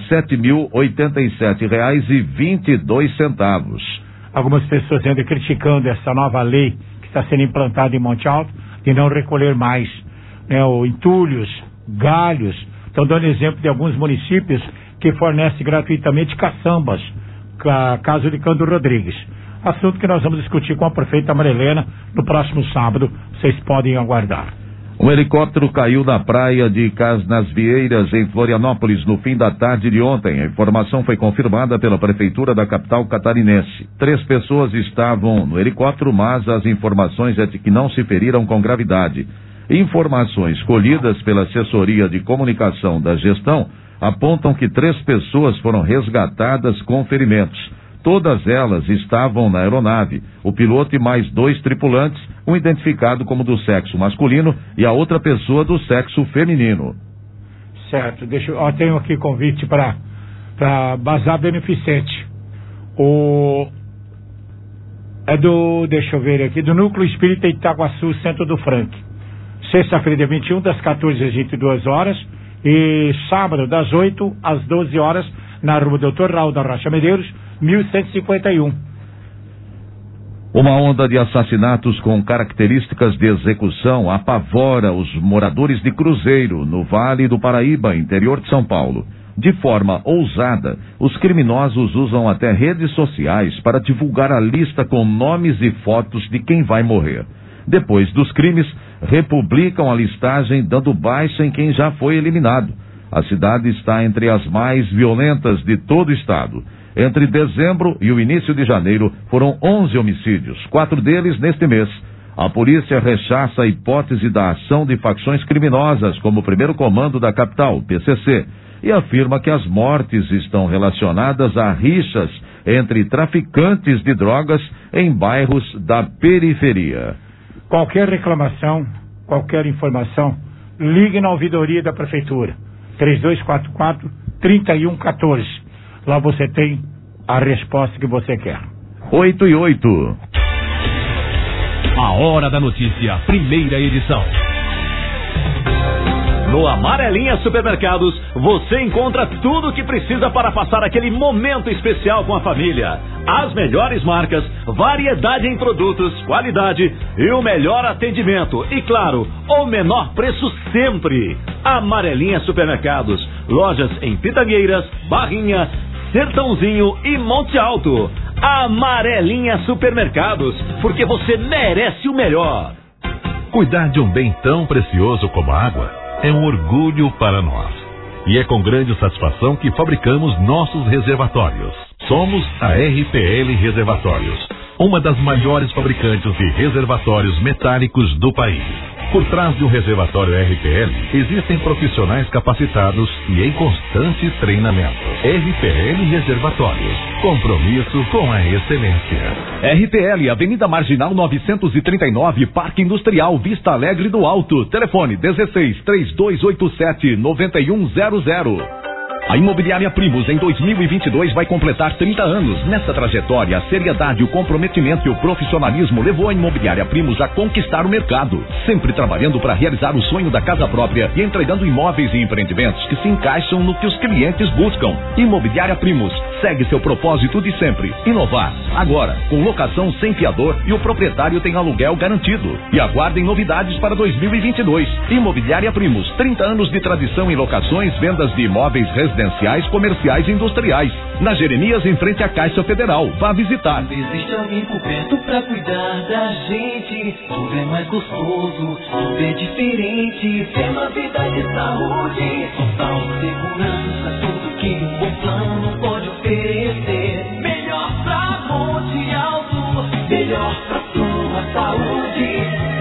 7.087,22. Algumas pessoas ainda criticando essa nova lei que está sendo implantada em Monte Alto, de não recolher mais entulhos, galhos. Estão dando exemplo de alguns municípios que fornecem gratuitamente caçambas, caso de Cândido Rodrigues. Assunto que nós vamos discutir com a prefeita Marilena no próximo sábado. Vocês podem aguardar. Um helicóptero caiu na praia de Casnasvieiras, em Florianópolis, no fim da tarde de ontem. A informação foi confirmada pela prefeitura da capital catarinense. 3 pessoas estavam no helicóptero, mas as informações é de que não se feriram com gravidade. Informações colhidas pela assessoria de comunicação da gestão apontam que 3 pessoas foram resgatadas com ferimentos. Todas elas estavam na aeronave. O piloto e mais 2 tripulantes, um identificado como do sexo masculino e a outra pessoa do sexo feminino. Certo. Tenho aqui convite para Bazar Beneficente. Deixa eu ver aqui, do Núcleo Espírita Itaguaçu, Centro do Franque. Sexta-feira, dia 21, das 14 às 22 horas. E sábado, das 8 às 12 horas, na rua Doutor Raul da Rocha Medeiros, 1151. Uma onda de assassinatos com características de execução apavora os moradores de Cruzeiro, no Vale do Paraíba, interior de São Paulo. De forma ousada, os criminosos usam até redes sociais para divulgar a lista com nomes e fotos de quem vai morrer. Depois dos crimes, republicam a listagem dando baixa em quem já foi eliminado. A cidade está entre as mais violentas de todo o estado. Entre dezembro e o início de janeiro, foram 11 homicídios, 4 deles neste mês. A polícia rechaça a hipótese da ação de facções criminosas, como o primeiro comando da capital, PCC, e afirma que as mortes estão relacionadas a rixas entre traficantes de drogas em bairros da periferia. Qualquer reclamação, qualquer informação, ligue na ouvidoria da prefeitura, 3244-3114. Lá você tem a resposta que você quer. 8:08. A Hora da Notícia, primeira edição. No Amarelinha Supermercados, você encontra tudo o que precisa para passar aquele momento especial com a família. As melhores marcas, variedade em produtos, qualidade e o melhor atendimento. E claro, o menor preço sempre. Amarelinha Supermercados, lojas em Pitangueiras, Barrinha, Sertãozinho e Monte Alto. Amarelinha Supermercados, porque você merece o melhor. Cuidar de um bem tão precioso como a água é um orgulho para nós. E é com grande satisfação que fabricamos nossos reservatórios. Somos a RPL Reservatórios, uma das maiores fabricantes de reservatórios metálicos do país. Por trás de um reservatório RPL, existem profissionais capacitados e em constante treinamento. RPL Reservatórios. Compromisso com a excelência. RPL, Avenida Marginal 939, Parque Industrial, Vista Alegre do Alto. Telefone 16-3287-9100. A Imobiliária Primus em 2022 vai completar 30 anos. Nessa trajetória, a seriedade, o comprometimento e o profissionalismo levou a Imobiliária Primus a conquistar o mercado, sempre trabalhando para realizar o sonho da casa própria e entregando imóveis e empreendimentos que se encaixam no que os clientes buscam. Imobiliária Primus segue seu propósito de sempre, inovar. Agora, com locação sem fiador e o proprietário tem aluguel garantido. E aguardem novidades para 2022. Imobiliária Primus, 30 anos de tradição em locações, vendas de imóveis residenciais, comerciais e industriais. Na Jeremias, em frente à Caixa Federal. Vá visitar. Existe alguém por perto pra cuidar da gente. Tudo é mais gostoso, tudo é diferente. Tem uma vida de saúde, total segurança, tudo que um bom plano pode oferecer. Melhor pra Monte Alto, melhor pra sua saúde.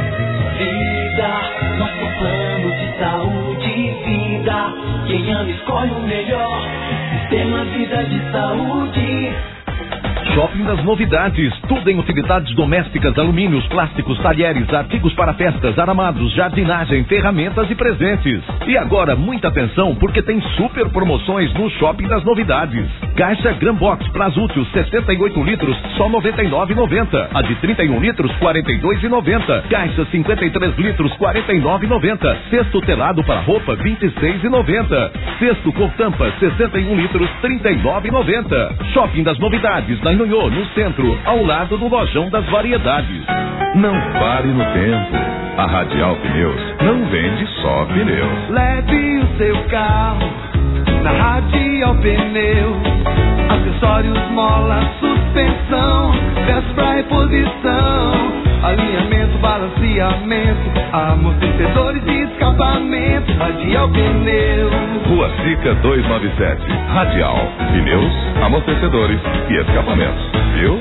Vida, nosso plano de saúde e vida. Quem ama escolhe o melhor. Sistema Vida de Saúde. Shopping das Novidades, tudo em utilidades domésticas, alumínios, plásticos, talheres, artigos para festas, aramados, jardinagem, ferramentas e presentes. E agora, muita atenção, porque tem super promoções no Shopping das Novidades. Caixa Gran Box Prazútil 68 litros, só R$ 99,90. A de 31 litros, R$ 42,90. Caixa 53 litros, R$ 49,90. Cesto telado para roupa, R$ 26,90. Cesto com tampa, 61 litros, R$ 39,90. Shopping das Novidades, na Inhonhô, no centro, ao lado do Lojão das Variedades. Não pare no tempo. A Radial Pneus não vende só pneus. Leve o seu carro na Radial Pneus. Acessórios, mola, suspensão, gás pra reposição, alinhamento, balanceamento, amortecedores e escapamento. Radial Pneus. Rua Sica 297. Radial. Pneus, amortecedores e escapamentos. Viu?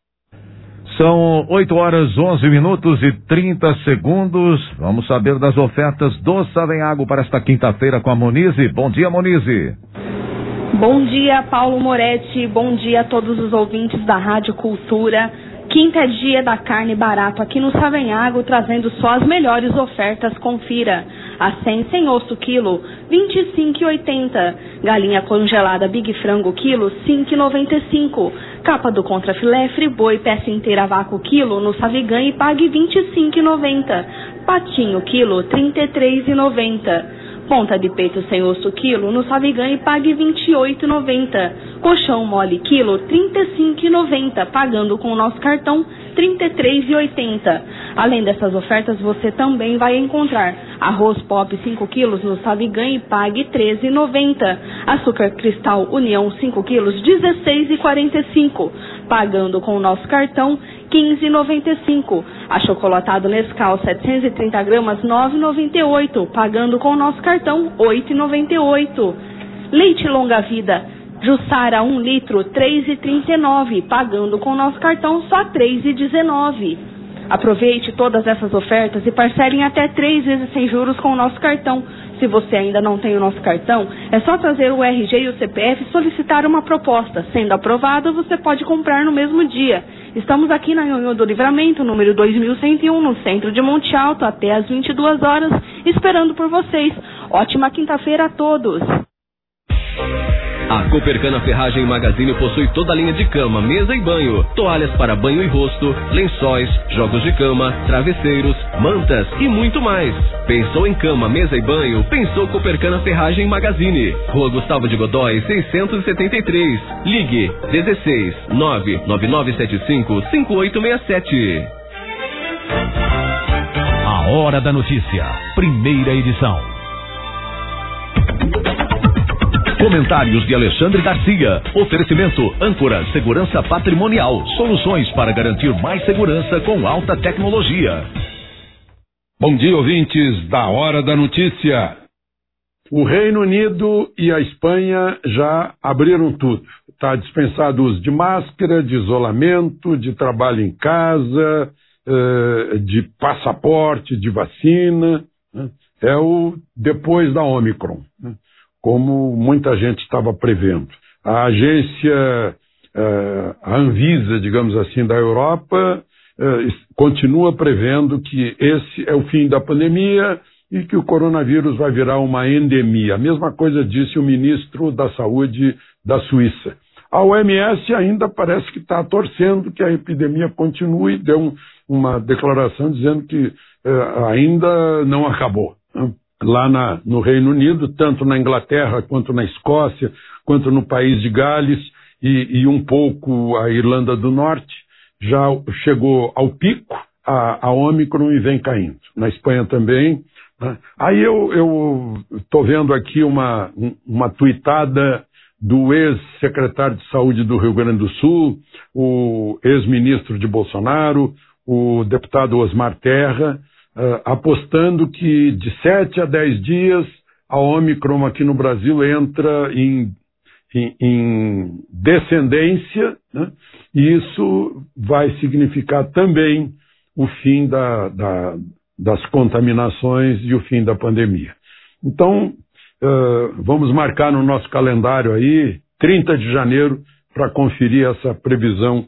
São 8 horas 11 minutos e 30 segundos. Vamos saber das ofertas do Savenhago para esta quinta-feira com a Monize. Bom dia, Monize. Bom dia, Paulo Moretti. Bom dia a todos os ouvintes da Rádio Cultura. Quinta é dia da carne barato aqui no Savenhago, trazendo só as melhores ofertas. Confira. A 100 sem osso quilo, R$ 25,80. Galinha congelada Big Frango quilo, R$ 5,95. Capa do contrafilé Friboi peça inteira vácuo quilo no Savigan e pague R$ 25,90. Patinho quilo, R$ 33,90. Ponta de peito sem osso quilo no Savigan e pague R$ 28,90. Colchão mole quilo, R$ 35,90, pagando com o nosso cartão R$ 33,80. Além dessas ofertas, você também vai encontrar arroz pop 5 quilos no Savigan e pague R$ 13,90. Açúcar cristal União 5 quilos, R$ 16,45, pagando com o nosso cartão R$ 15,95. Achocolatado Nescau 730 gramas, R$ 9,98, pagando com o nosso cartão R$ 8,98. Leite longa vida Jussara 1 litro, R$ 3,39, pagando com o nosso cartão só R$ 3,19. Aproveite todas essas ofertas e parcelem até 3 vezes sem juros com o nosso cartão. Se você ainda não tem o nosso cartão, é só trazer o RG e o CPF e solicitar uma proposta. Sendo aprovado, você pode comprar no mesmo dia. Estamos aqui na Inhonhô do Livramento, número 2101, no centro de Monte Alto, até às 22 horas, esperando por vocês. Ótima quinta-feira a todos! A Copercana Ferragem Magazine possui toda a linha de cama, mesa e banho, toalhas para banho e rosto, lençóis, jogos de cama, travesseiros, mantas e muito mais. Pensou em cama, mesa e banho? Pensou Copercana Ferragem Magazine. Rua Gustavo de Godói, 673. Ligue 16 99975 5867. A Hora da Notícia, primeira edição. Comentários de Alexandre Garcia. Oferecimento Âncora Segurança Patrimonial. Soluções para garantir mais segurança com alta tecnologia. Bom dia, ouvintes da Hora da Notícia. O Reino Unido e a Espanha já abriram tudo. Está dispensado o uso de máscara, de isolamento, de trabalho em casa, de passaporte, de vacina, né? É o depois da Ômicron, né? Como muita gente estava prevendo. A agência, a Anvisa, digamos assim, da Europa, continua prevendo que esse é o fim da pandemia e que o coronavírus vai virar uma endemia. A mesma coisa disse o ministro da Saúde da Suíça. A OMS ainda parece que está torcendo que a epidemia continue, deu uma declaração dizendo que ainda não acabou. Lá no Reino Unido, tanto na Inglaterra quanto na Escócia, quanto no país de Gales e um pouco a Irlanda do Norte, já chegou ao pico a Ômicron e vem caindo. Na Espanha também. Né? Aí eu estou vendo aqui uma tuitada do ex-secretário de Saúde do Rio Grande do Sul, o ex-ministro de Bolsonaro, o deputado Osmar Terra, apostando que de 7 a 10 dias a Ômicron aqui no Brasil entra em descendência, né? E isso vai significar também o fim das contaminações e o fim da pandemia. Então, vamos marcar no nosso calendário aí, 30 de janeiro, para conferir essa previsão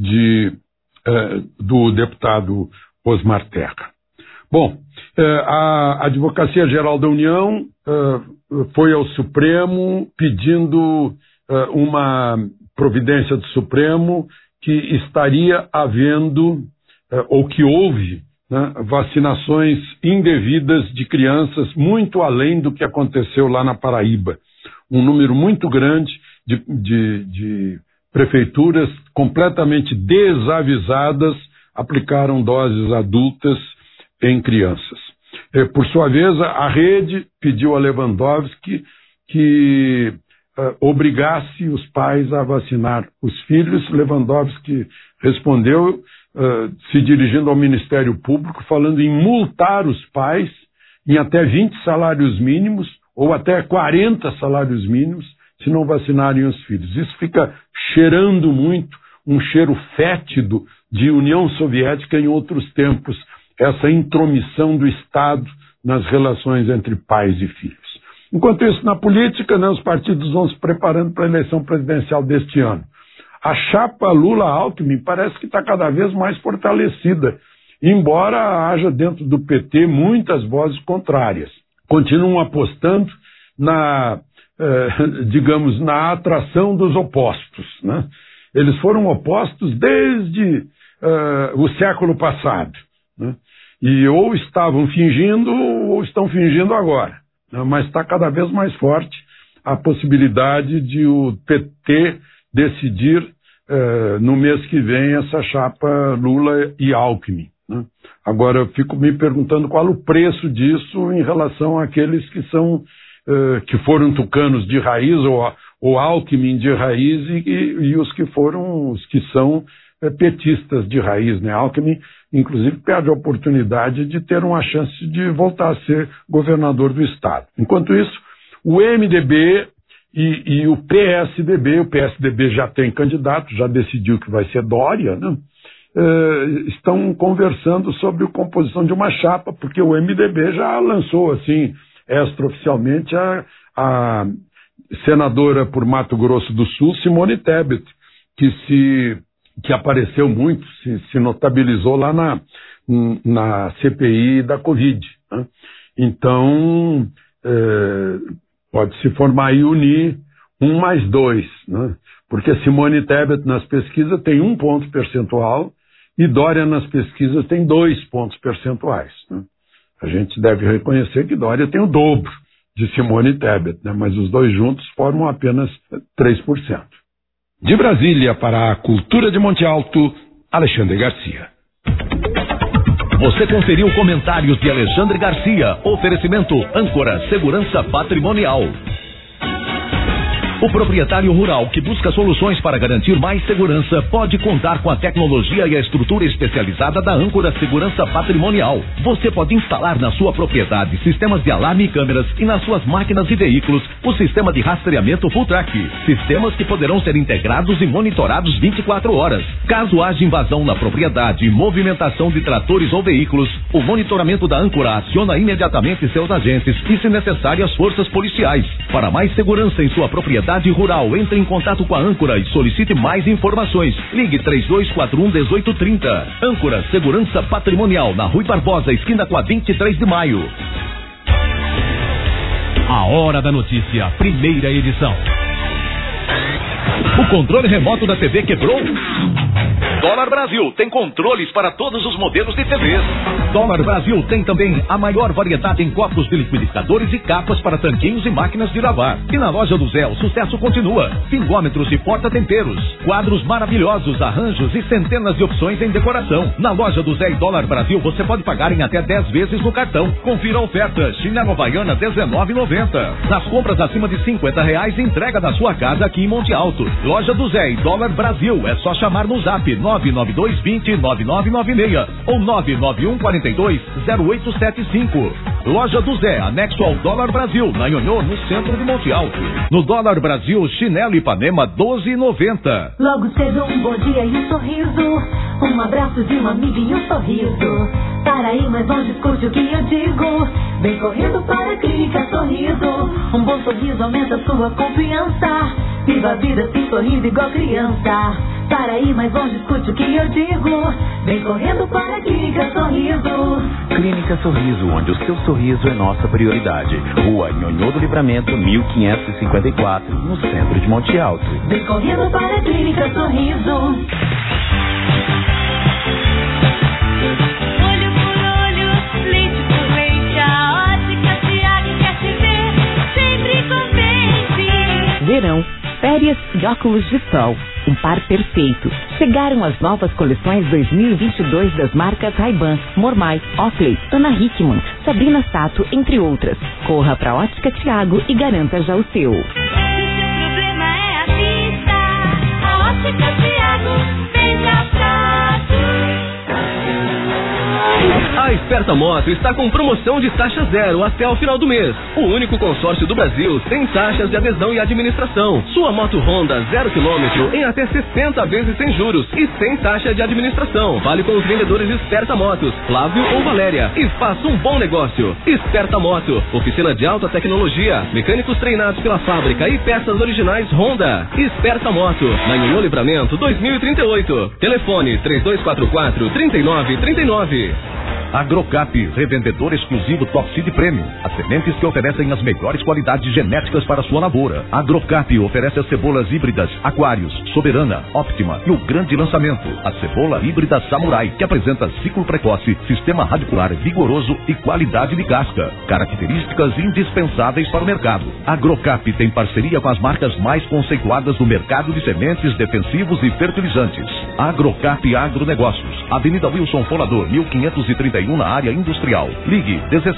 do deputado Osmar Terra. Bom, a Advocacia Geral da União foi ao Supremo pedindo uma providência do Supremo que estaria havendo, ou que houve, né, vacinações indevidas de crianças muito além do que aconteceu lá na Paraíba. Um número muito grande de prefeituras completamente desavisadas aplicaram doses adultas em crianças. Por sua vez, a rede pediu a Lewandowski que obrigasse os pais a vacinar os filhos. Lewandowski respondeu, se dirigindo ao Ministério Público, falando em multar os pais em até 20 salários mínimos ou até 40 salários mínimos se não vacinarem os filhos. Isso fica cheirando muito, um cheiro fétido de União Soviética em outros tempos, essa intromissão do Estado nas relações entre pais e filhos. Enquanto isso, na política, né, os partidos vão se preparando para a eleição presidencial deste ano. A chapa Lula-Alckmin parece que está cada vez mais fortalecida, embora haja dentro do PT muitas vozes contrárias. Continuam apostando digamos, na atração dos opostos, né? Eles foram opostos desde o século passado, né? E ou estavam fingindo ou estão fingindo agora, né? Mas está cada vez mais forte a possibilidade de o PT decidir no mês que vem essa chapa Lula e Alckmin, né? Agora eu fico me perguntando qual o preço disso em relação àqueles que foram tucanos de raiz ou Alckmin de raiz e os que são petistas de raiz, né? Alckmin, inclusive, perde a oportunidade de ter uma chance de voltar a ser governador do estado. Enquanto isso, o MDB e o PSDB já tem candidato, já decidiu que vai ser Dória, né? Estão conversando sobre a composição de uma chapa, porque o MDB já lançou, assim, extraoficialmente a senadora por Mato Grosso do Sul, Simone Tebet, que apareceu muito, se notabilizou lá na CPI da Covid, né? Então, pode se formar e unir 1 mais 2, né? Porque Simone Tebet nas pesquisas tem 1 ponto percentual e Dória nas pesquisas tem 2 pontos percentuais, né? A gente deve reconhecer que Dória tem o dobro de Simone Tebet, né? Mas os dois juntos formam apenas 3%. De Brasília para a Cultura de Monte Alto, Alexandre Garcia. Você conferiu comentários de Alexandre Garcia. Oferecimento Âncora Segurança Patrimonial. O proprietário rural que busca soluções para garantir mais segurança pode contar com a tecnologia e a estrutura especializada da Âncora Segurança Patrimonial. Você pode instalar na sua propriedade sistemas de alarme e câmeras e nas suas máquinas e veículos o sistema de rastreamento Full Track. Sistemas que poderão ser integrados e monitorados 24 horas. Caso haja invasão na propriedade e movimentação de tratores ou veículos, o monitoramento da Âncora aciona imediatamente seus agentes e, se necessário, as forças policiais. Para mais segurança em sua propriedade rural, entre em contato com a Âncora e solicite mais informações. Ligue 3241-1830. Âncora Segurança Patrimonial, na Rui Barbosa, esquina com a 23 de maio. A Hora da Notícia, primeira edição. O controle remoto da TV quebrou? Dólar Brasil tem controles para todos os modelos de TVs. Dólar Brasil tem também a maior variedade em copos de liquidificadores e capas para tanquinhos e máquinas de lavar. E na loja do Zé, o sucesso continua. Pingômetros e porta-temperos, quadros maravilhosos, arranjos e centenas de opções em decoração. Na loja do Zé e Dólar Brasil você pode pagar em até 10 vezes no cartão. Confira a oferta. Chinelo Havaiana R$19,90. Nas compras acima de R$50, entrega da sua casa aqui em Monte Alto. Loja do Zé e Dólar Brasil. É só chamar no zap 99220-9996 ou 99142-0875. Loja do Zé, anexo ao Dólar Brasil, na Ionhô, no centro de Monte Alto. No Dólar Brasil, chinelo Ipanema R$12,90. Logo cedo um bom dia e um sorriso, um abraço de uma amiga e um sorriso. Para ir mais longe, escute o que eu digo. Vem correndo para a Clínica Sorriso. Um bom sorriso aumenta sua confiança. Viva a vida assim sorrindo igual criança. Para ir mais longe, escute o que eu digo. Vem correndo para a Clínica Sorriso. Clínica Sorriso, onde o seu sorriso é nossa prioridade. Rua Ionhô do Livramento, 1554, no centro de Monte Alto. Vem correndo para a Clínica Sorriso. Olho por olho, leite por leite, a ótica Tiago quer te ver sempre contente. Verão, férias e óculos de sol. Um par perfeito. Chegaram as novas coleções 2022 das marcas Ray-Ban, Mormai, Oakley, Ana Hickman, Sabrina Sato, entre outras. Corra pra Ótica Tiago e garanta já o seu. Se o seu problema é a vista, a ótica Tiago vem de Sato. A Esperta Moto está com promoção de taxa zero até o final do mês. O único consórcio do Brasil sem taxas de adesão e administração. Sua moto Honda 0 km em até 60 vezes sem juros e sem taxa de administração. Fale com os vendedores Esperta Motos, Flávio ou Valéria, e faça um bom negócio. Esperta Moto, oficina de alta tecnologia, mecânicos treinados pela fábrica e peças originais Honda. Esperta Moto, na Ionhô Livramento 2038. Telefone 3244-3939. Agrocap, revendedor exclusivo Top Seed Premium. As sementes que oferecem as melhores qualidades genéticas para sua lavoura. Agrocap oferece as cebolas híbridas Aquários, Soberana, Optima e o grande lançamento, a cebola híbrida Samurai, que apresenta ciclo precoce, sistema radicular vigoroso e qualidade de casca. Características indispensáveis para o mercado. Agrocap tem parceria com as marcas mais conceituadas do mercado de sementes, defensivos e fertilizantes. Agrocap Agronegócios, Avenida Wilson Folador, 1531, na área industrial. Ligue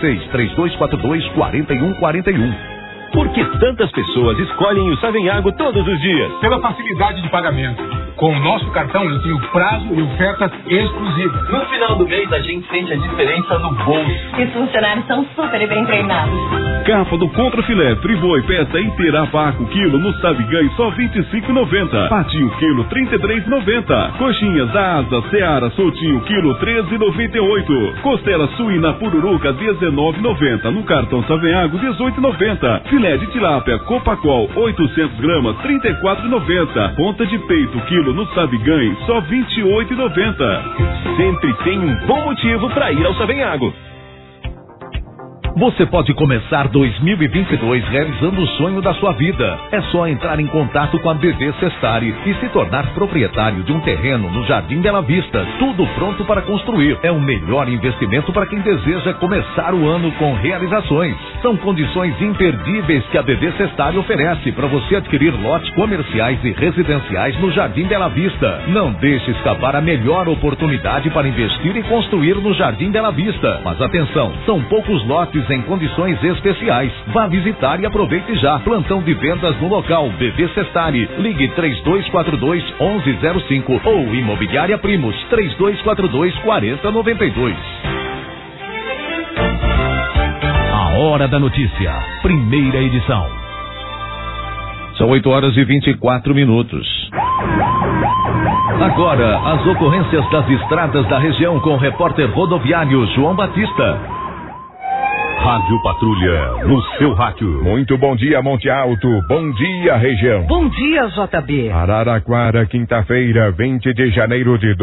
16-3242-4141. Por que tantas pessoas escolhem o Savenhago todos os dias? Pela facilidade de pagamento. Com o nosso cartão eu tenho prazo e ofertas exclusivas. No final do mês a gente sente a diferença no bolso. E os funcionários são super bem treinados. Capa do contrafilé, friboi, peça inteira a vácuo, quilo no Sabiganho, só R$25,90. Patinho, quilo, R$33,90. Coxinhas, asa, seara, soltinho, quilo, R$13,98. Costela suína pururuca, R$19,90. No cartão Savenhago, R$18,90. Filé de tilápia, Copacol, 800 gramas, R$34,90. Ponta de peito, quilo no Sabiganho, só R$28,90. Sempre tem um bom motivo para ir ao Savenhago. Você pode começar 2022 realizando o sonho da sua vida. É só entrar em contato com a BV Sestari e se tornar proprietário de um terreno no Jardim Bela Vista. Tudo pronto para construir. É o melhor investimento para quem deseja começar o ano com realizações. São condições imperdíveis que a BV Sestari oferece para você adquirir lotes comerciais e residenciais no Jardim Bela Vista. Não deixe escapar a melhor oportunidade para investir e construir no Jardim Bela Vista. Mas atenção, são poucos lotes unidades em condições especiais. Vá visitar e aproveite já. Plantão de vendas no local BB Sestari. Ligue 3242-1105 ou Imobiliária Primos 3242-4092. A Hora da Notícia, primeira edição. São 8h24. Agora, as ocorrências das estradas da região com o repórter rodoviário João Batista. Rádio Patrulha, no seu rádio. Muito bom dia, Monte Alto. Bom dia, região. Bom dia, JB. Araraquara, quinta-feira, 20 de janeiro de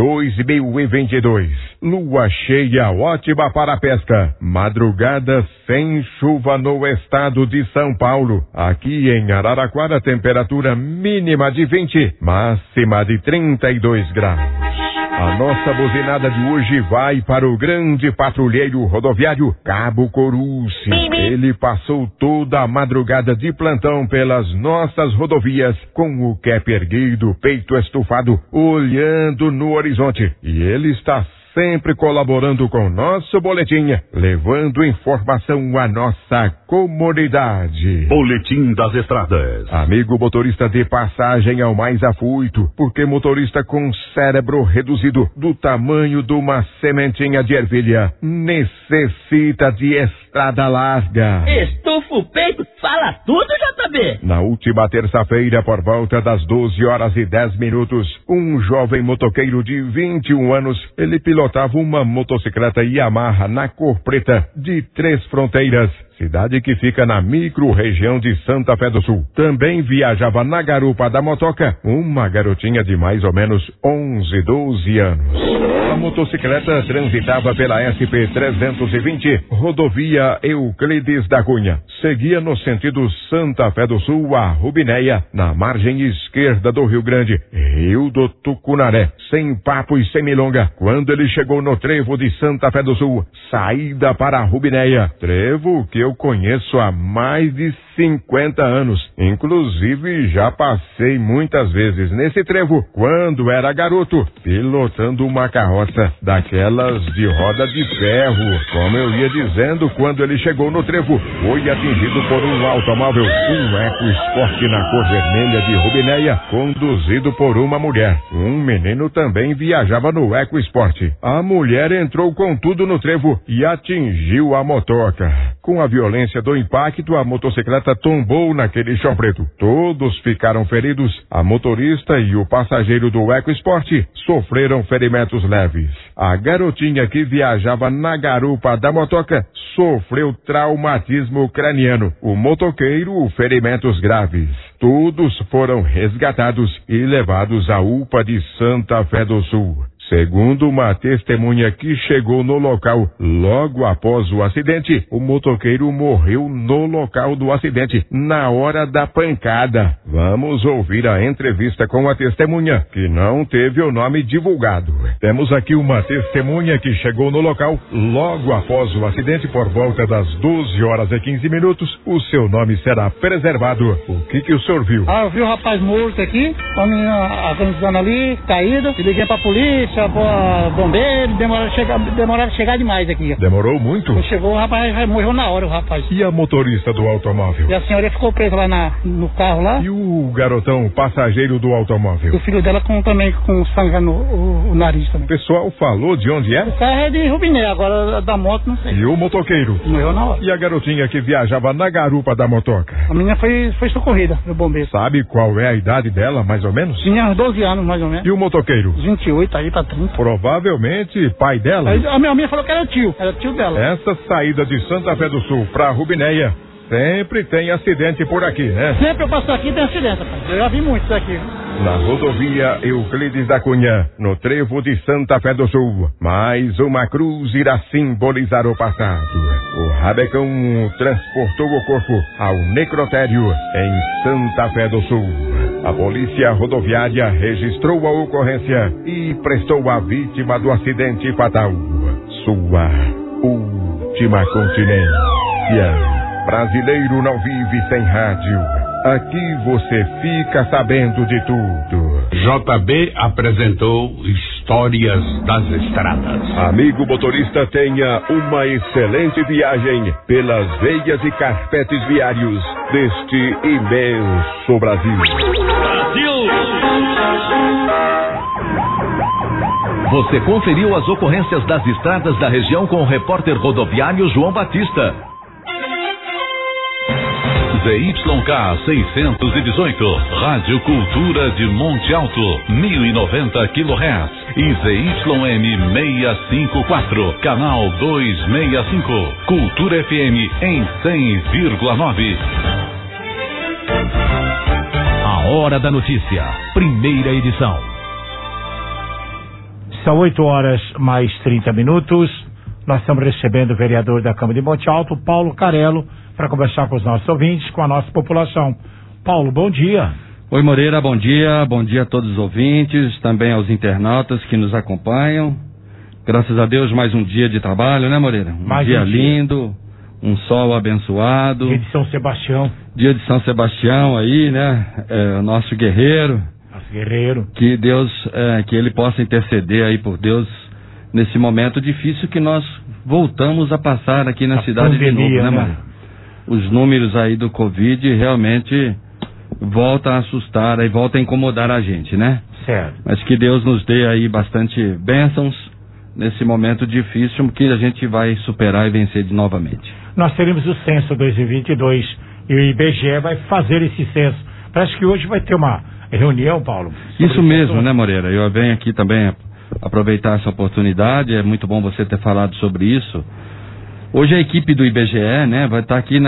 2022. Lua cheia, ótima para a pesca. Madrugada sem chuva no estado de São Paulo. Aqui em Araraquara, temperatura mínima de 20, máxima de 32 graus. A nossa buzinada de hoje vai para o grande patrulheiro rodoviário Cabo Coruce. Ele passou toda a madrugada de plantão pelas nossas rodovias com o cap erguido, peito estufado, olhando no horizonte. E ele está sempre colaborando com o nosso boletim, levando informação à nossa comunidade. Boletim das estradas. Amigo motorista de passagem ao mais afoito, porque motorista com cérebro reduzido do tamanho de uma sementinha de ervilha necessita de estrada larga. Estufa o peito, fala tudo, JB. Na última terça-feira, por volta das 12h10, um jovem motoqueiro de 21 anos, ele pilotava uma motocicleta Yamaha na cor preta de Três Fronteiras, cidade que fica na micro-região de Santa Fé do Sul. Também viajava na garupa da motoca uma garotinha de mais ou menos 11, 12 anos. A motocicleta transitava pela SP-320, rodovia Euclides da Cunha. Seguia no sentido Santa Fé do Sul a Rubinéia, na margem esquerda do Rio Grande, Rio do Tucunaré. Sem papo e sem milonga, quando ele chegou no trevo de Santa Fé do Sul, saída para a Rubinéia, trevo que eu conheço há mais de 50 anos. Inclusive, já passei muitas vezes nesse trevo quando era garoto, pilotando uma carroça daquelas de roda de ferro. Como eu ia dizendo, quando ele chegou no trevo, foi atingido por um automóvel, um EcoSport na cor vermelha de Rubinéia, conduzido por uma mulher. Um menino também viajava no EcoSport. A mulher entrou com tudo no trevo e atingiu a motoca. Com a violência do impacto, a motocicleta tombou naquele chão preto. Todos ficaram feridos. A motorista e o passageiro do EcoSport sofreram ferimentos leves. A garotinha que viajava na garupa da motoca sofreu traumatismo craniano. O motoqueiro, ferimentos graves. Todos foram resgatados e levados à UPA de Santa Fé do Sul. Segundo uma testemunha que chegou no local logo após o acidente, o motoqueiro morreu no local do acidente, na hora da pancada. Vamos ouvir a entrevista com a testemunha, que não teve o nome divulgado. Temos aqui uma testemunha que chegou no local logo após o acidente, por volta das 12h15. O seu nome será preservado. O que o senhor viu? Eu vi o rapaz morto aqui, a menina agonizando ali, caída, e liguei pra polícia, pra bombeiro, demoraram a chegar demais aqui. Demorou muito? Chegou, o rapaz morreu na hora, o rapaz. E a motorista do automóvel? E a senhora ficou presa lá no carro lá. E o garotão, passageiro do automóvel? O filho dela também com sangue no nariz também. O pessoal falou de onde é? O carro é de Rubiné, agora da moto não sei. E o motoqueiro? Morreu na hora. E a garotinha que viajava na garupa da motoca? A menina foi socorrida no bombeiro. Sabe qual é a idade dela, mais ou menos? Tinha uns 12 anos, mais ou menos. E o motoqueiro? 28, aí pra 30. Provavelmente pai dela. A minha amiga falou que era tio dela. Essa saída de Santa Fé do Sul pra Rubinéia sempre tem acidente por aqui, né? Sempre eu passo aqui tem acidente, rapaz. Eu já vi muitos aqui. Na rodovia Euclides da Cunha, no trevo de Santa Fé do Sul, mais uma cruz irá simbolizar o passado. O rabecão transportou o corpo ao necrotério em Santa Fé do Sul. A polícia rodoviária registrou a ocorrência e prestou a vítima do acidente fatal sua última continência. Brasileiro não vive sem rádio. Aqui você fica sabendo de tudo. JB apresentou histórias das estradas. Amigo motorista, tenha uma excelente viagem pelas veias e carpetes viários deste imenso Brasil. Você conferiu as ocorrências das estradas da região com o repórter rodoviário João Batista. ZYK 618, Rádio Cultura de Monte Alto, 1090 kHz e ZYM 654, canal 265, Cultura FM em 100,9. A Hora da Notícia, primeira edição. São 8h mais 30. Nós estamos recebendo o vereador da Câmara de Monte Alto, Paulo Carello, para conversar com os nossos ouvintes, com a nossa população. Paulo, bom dia. Oi, Moreira, bom dia a todos os ouvintes, também aos internautas que nos acompanham. Graças a Deus, mais um dia de trabalho, né, Moreira? Um dia lindo, um sol abençoado. Dia de São Sebastião. Dia de São Sebastião aí, né? Nosso guerreiro. Que Deus, que ele possa interceder aí por Deus nesse momento difícil que nós voltamos a passar aqui na cidade de novo, né, mano? Os números aí do Covid realmente voltam a assustar e voltam a incomodar a gente, né? Certo. Mas que Deus nos dê aí bastante bênçãos nesse momento difícil que a gente vai superar e vencer novamente. Nós teremos o censo 2022 e o IBGE vai fazer esse censo. Parece que hoje vai ter uma reunião, Paulo. Isso mesmo, né, Moreira? Eu venho aqui também aproveitar essa oportunidade, é muito bom você ter falado sobre isso. Hoje a equipe do IBGE, né, vai estar aqui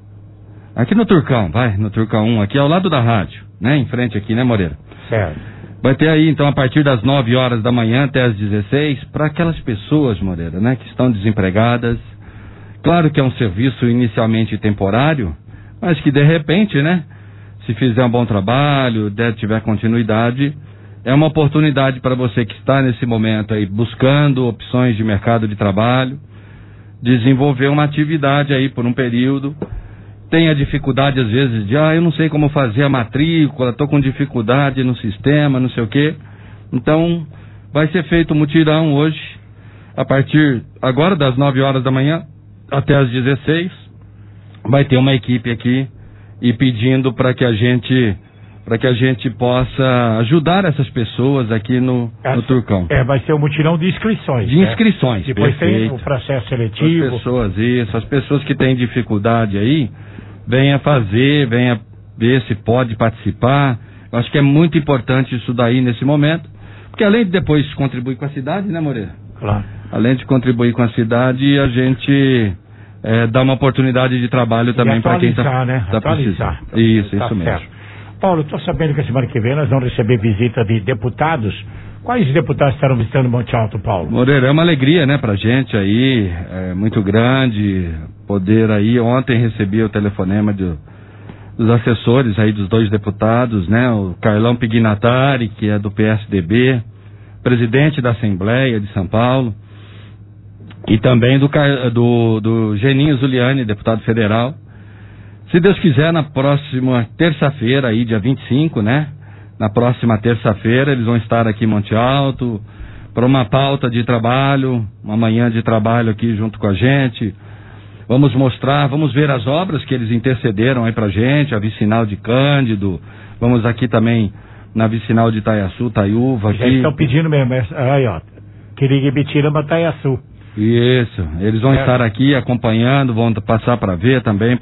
no Turcão, no Turcão 1, aqui ao lado da rádio, né, em frente aqui, né, Moreira? Certo. Vai ter aí, então, a partir das 9 horas da manhã até as 16, para aquelas pessoas, Moreira, né, que estão desempregadas. Claro que é um serviço inicialmente temporário, mas que de repente, né, se fizer um bom trabalho, tiver continuidade, é uma oportunidade para você que está nesse momento aí buscando opções de mercado de trabalho, desenvolver uma atividade aí por um período. Tem a dificuldade às vezes de, eu não sei como fazer a matrícula, estou com dificuldade no sistema, não sei o quê. Então, vai ser feito um mutirão hoje, a partir agora das 9 horas da manhã até as 16. Vai ter uma equipe aqui e pedindo para que a gente possa ajudar essas pessoas aqui no Turcão. Vai ser um mutirão de inscrições. De inscrições, depois tem o processo seletivo. As pessoas que têm dificuldade aí, venha ver se pode participar. Eu acho que é muito importante isso daí nesse momento, porque além de depois contribuir com a cidade, né, Moreira? Claro. Além de contribuir com a cidade, a gente dá uma oportunidade de trabalho também para quem está precisando. Isso mesmo. Certo. Paulo, estou sabendo que a semana que vem nós vamos receber visita de deputados. Quais deputados estarão visitando Monte Alto, Paulo? Moreira, é uma alegria, né, pra gente aí, é muito grande poder aí. Ontem recebi o telefonema dos assessores aí dos 2 deputados, né, o Carlão Pignatari, que é do PSDB, presidente da Assembleia de São Paulo, e também do Geninho Zuliani, deputado federal. Se Deus quiser, na próxima terça-feira, aí, dia 25, né? Na próxima terça-feira, eles vão estar aqui em Monte Alto para uma pauta de trabalho, uma manhã de trabalho aqui junto com a gente. Vamos ver as obras que eles intercederam aí pra gente, a vicinal de Cândido. Vamos aqui também na vicinal de Itaiaçu, Taiúva. Já estão pedindo mesmo, aí, ó, Quiriguibitirama, Itaiaçu. Isso, eles vão estar aqui acompanhando, vão passar para ver também,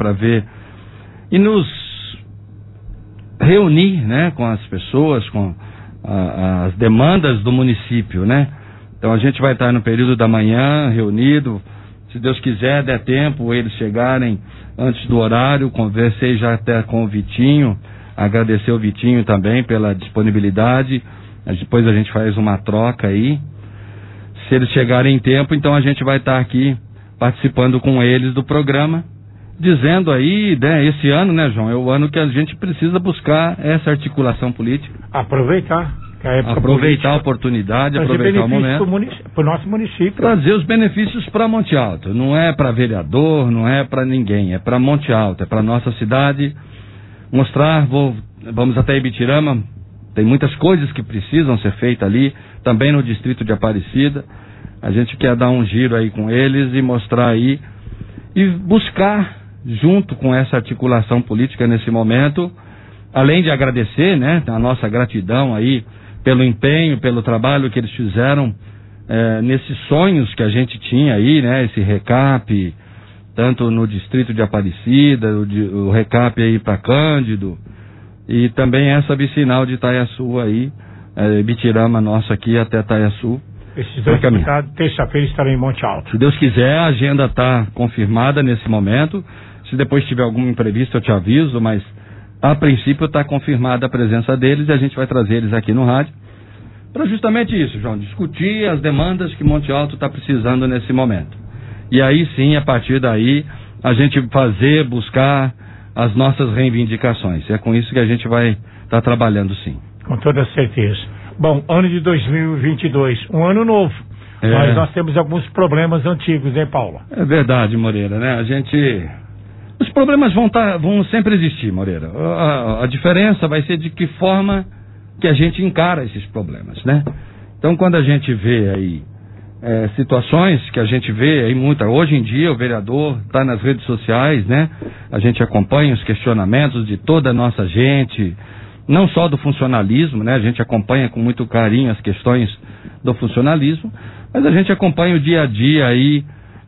e nos reunir, né, com as pessoas, com as demandas do município, né? Então a gente vai estar no período da manhã reunido, se Deus quiser, der tempo, eles chegarem antes do horário. Conversei já até com o Vitinho, agradecer o Vitinho também pela disponibilidade. Depois a gente faz uma troca aí. Se eles chegarem em tempo, então a gente vai estar aqui participando com eles do programa, dizendo aí, né, esse ano, né, João, é o ano que a gente precisa buscar essa articulação política. Aproveitar a oportunidade, aproveitar o momento. Para o nosso município. Trazer os benefícios para Monte Alto. Não é para vereador, não é para ninguém, é para Monte Alto, é para nossa cidade. Mostrar, vamos até Ibitirama, Tem muitas coisas que precisam ser feitas ali, também no distrito de Aparecida. A gente quer dar um giro aí com eles e mostrar aí, e buscar, junto com essa articulação política nesse momento, além de agradecer, né, a nossa gratidão aí, pelo empenho, pelo trabalho que eles fizeram, nesses sonhos que a gente tinha aí, né, esse recap, tanto no distrito de Aparecida, o recap aí para Cândido, e também essa vicinal de Itaiaçu aí, Bitirama nossa aqui até Itaiaçu. Esses dois deputados, terça-feira, estarão em Monte Alto. Se Deus quiser, a agenda está confirmada nesse momento. Se depois tiver algum imprevisto, eu te aviso, mas a princípio está confirmada a presença deles e a gente vai trazer eles aqui no rádio para justamente isso, João, discutir as demandas que Monte Alto está precisando nesse momento. E aí sim, a partir daí, a gente buscar as nossas reivindicações. É com isso que a gente vai estar trabalhando, sim. Com toda certeza. Bom, ano de 2022, um ano novo, mas nós temos alguns problemas antigos, hein, Paula? É verdade, Moreira, né? Os problemas vão sempre existir, Moreira. A diferença vai ser de que forma que a gente encara esses problemas, né? Então, quando a gente vê aí situações que a gente vê aí hoje em dia o vereador está nas redes sociais, né? A gente acompanha os questionamentos de toda a nossa gente, não só do funcionalismo, né? A gente acompanha com muito carinho as questões do funcionalismo, mas a gente acompanha o dia a dia aí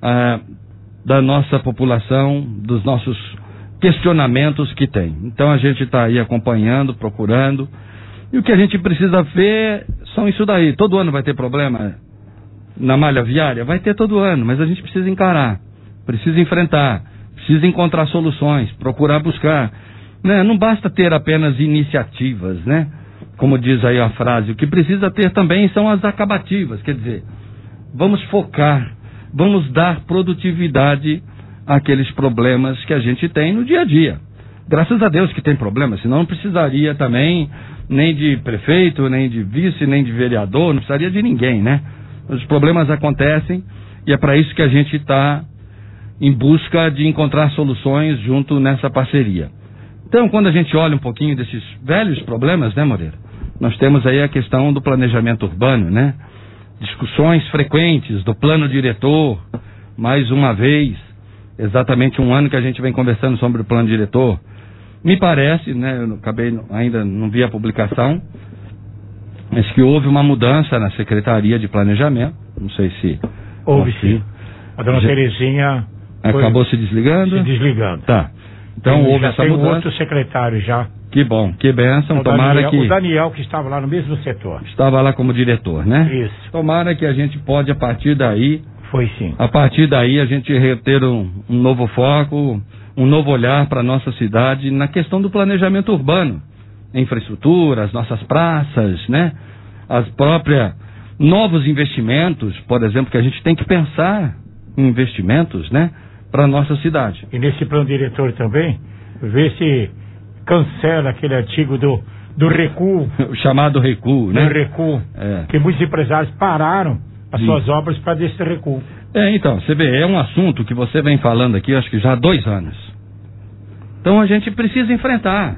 da nossa população, dos nossos questionamentos que tem. Então a gente está aí acompanhando, procurando, e o que a gente precisa ver são isso daí. Todo ano vai ter problema na malha viária? Vai ter todo ano, mas a gente precisa encarar, precisa enfrentar, precisa encontrar soluções, procurar buscar, né? Não basta ter apenas iniciativas, né? Como diz aí a frase, o que precisa ter também são as acabativas, quer dizer, vamos focar, vamos dar produtividade àqueles problemas que a gente tem no dia a dia. Graças a Deus que tem problemas, senão não precisaria também nem de prefeito, nem de vice, nem de vereador, não precisaria de ninguém, né? Os problemas acontecem e é para isso que a gente está em busca de encontrar soluções junto nessa parceria. Então, quando a gente olha um pouquinho desses velhos problemas, né, Moreira? Nós temos aí a questão do planejamento urbano, né? Discussões frequentes do plano diretor, mais uma vez, exatamente um ano que a gente vem conversando sobre o plano diretor. Me parece, né, eu ainda não vi a publicação, mas que houve uma mudança na Secretaria de Planejamento, não sei se... Houve sim. A dona Terezinha... Acabou se desligando? Se desligando. Tá. Então houve essa mudança. Tem outro secretário já. Que bom, que bênção, O Daniel, que estava lá no mesmo setor. Estava lá como diretor, né? Isso. Tomara que a gente pode, a partir daí... Foi sim. A partir daí a gente ter um novo foco, um novo olhar para a nossa cidade na questão do planejamento urbano. Infraestrutura, as nossas praças, né? As próprias novos investimentos, por exemplo, que a gente tem que pensar em investimentos, né? Para a nossa cidade. E nesse plano diretor também, ver se cancela aquele artigo do recuo. O chamado recuo, né? Do recuo. Que muitos empresários pararam as suas obras para desse recuo. Então, você vê, é um assunto que você vem falando aqui, acho que já há 2 anos. Então a gente precisa enfrentar.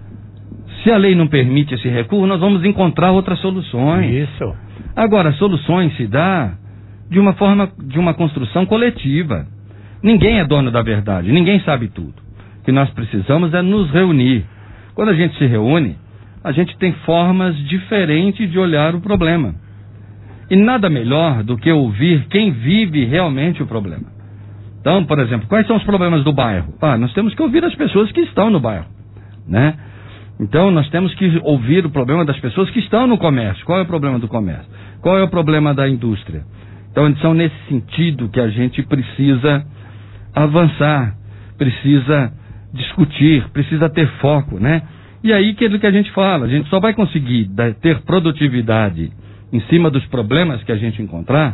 Se a lei não permite esse recuo, nós vamos encontrar outras soluções. Isso. Agora, soluções se dá de uma forma, de uma construção coletiva. Ninguém é dono da verdade, ninguém sabe tudo. O que nós precisamos é nos reunir. Quando a gente se reúne, a gente tem formas diferentes de olhar o problema. E nada melhor do que ouvir quem vive realmente o problema. Então, por exemplo, quais são os problemas do bairro? Nós temos que ouvir as pessoas que estão no bairro, né? Então, nós temos que ouvir o problema das pessoas que estão no comércio. Qual é o problema do comércio? Qual é o problema da indústria? Então, são nesse sentido que a gente precisa avançar, precisa discutir, precisa ter foco, né? E aí, aquilo que a gente fala, a gente só vai conseguir ter produtividade em cima dos problemas que a gente encontrar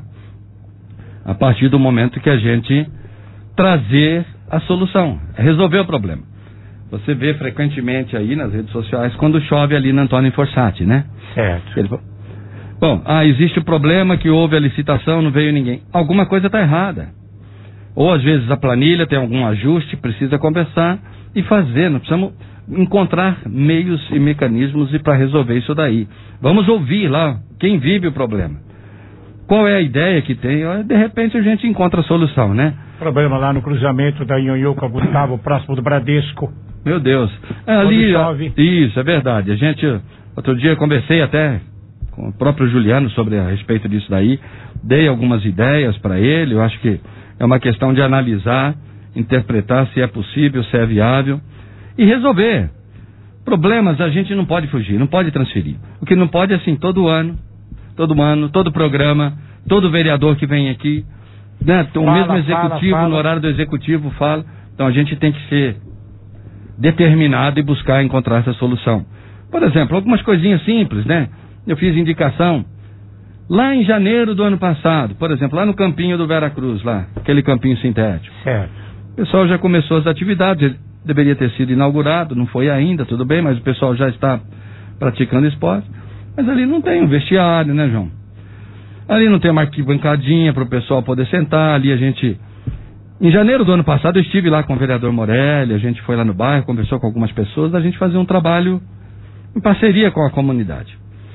a partir do momento que a gente trazer a solução, resolver o problema. Você vê frequentemente aí nas redes sociais quando chove ali na Antônio Fossati, né? Certo. Bom, existe o problema que houve a licitação, não veio ninguém. Alguma coisa está errada. Ou às vezes a planilha tem algum ajuste, precisa conversar e fazer. Nós precisamos encontrar meios e mecanismos para resolver isso daí. Vamos ouvir lá quem vive o problema. Qual é a ideia que tem? De repente a gente encontra a solução, né? Problema lá no cruzamento da Nhonhoca Gustavo, próximo do Bradesco. Meu Deus. Ali, isso, é verdade. Outro dia conversei até com o próprio Juliano a respeito disso daí. Dei algumas ideias para ele. Eu acho que é uma questão de analisar, interpretar se é possível, se é viável e resolver. Problemas a gente não pode fugir, não pode transferir. O que não pode é assim, todo ano, todo programa, todo vereador que vem aqui, né, o mesmo executivo, no horário do executivo fala. Então a gente tem que ser determinado e buscar encontrar essa solução. Por exemplo, algumas coisinhas simples, né? Eu fiz indicação lá em janeiro do ano passado, por exemplo, lá no campinho do Veracruz, lá, aquele campinho sintético. Certo. O pessoal já começou as atividades, ele deveria ter sido inaugurado, não foi ainda, tudo bem, mas o pessoal já está praticando esporte. Mas ali não tem um vestiário, né, João? Ali não tem uma arquibancadinha para o pessoal poder sentar, ali a gente... Em janeiro do ano passado eu estive lá com o vereador Morelli, a gente foi lá no bairro, conversou com algumas pessoas, a gente fazia um trabalho em parceria com a comunidade,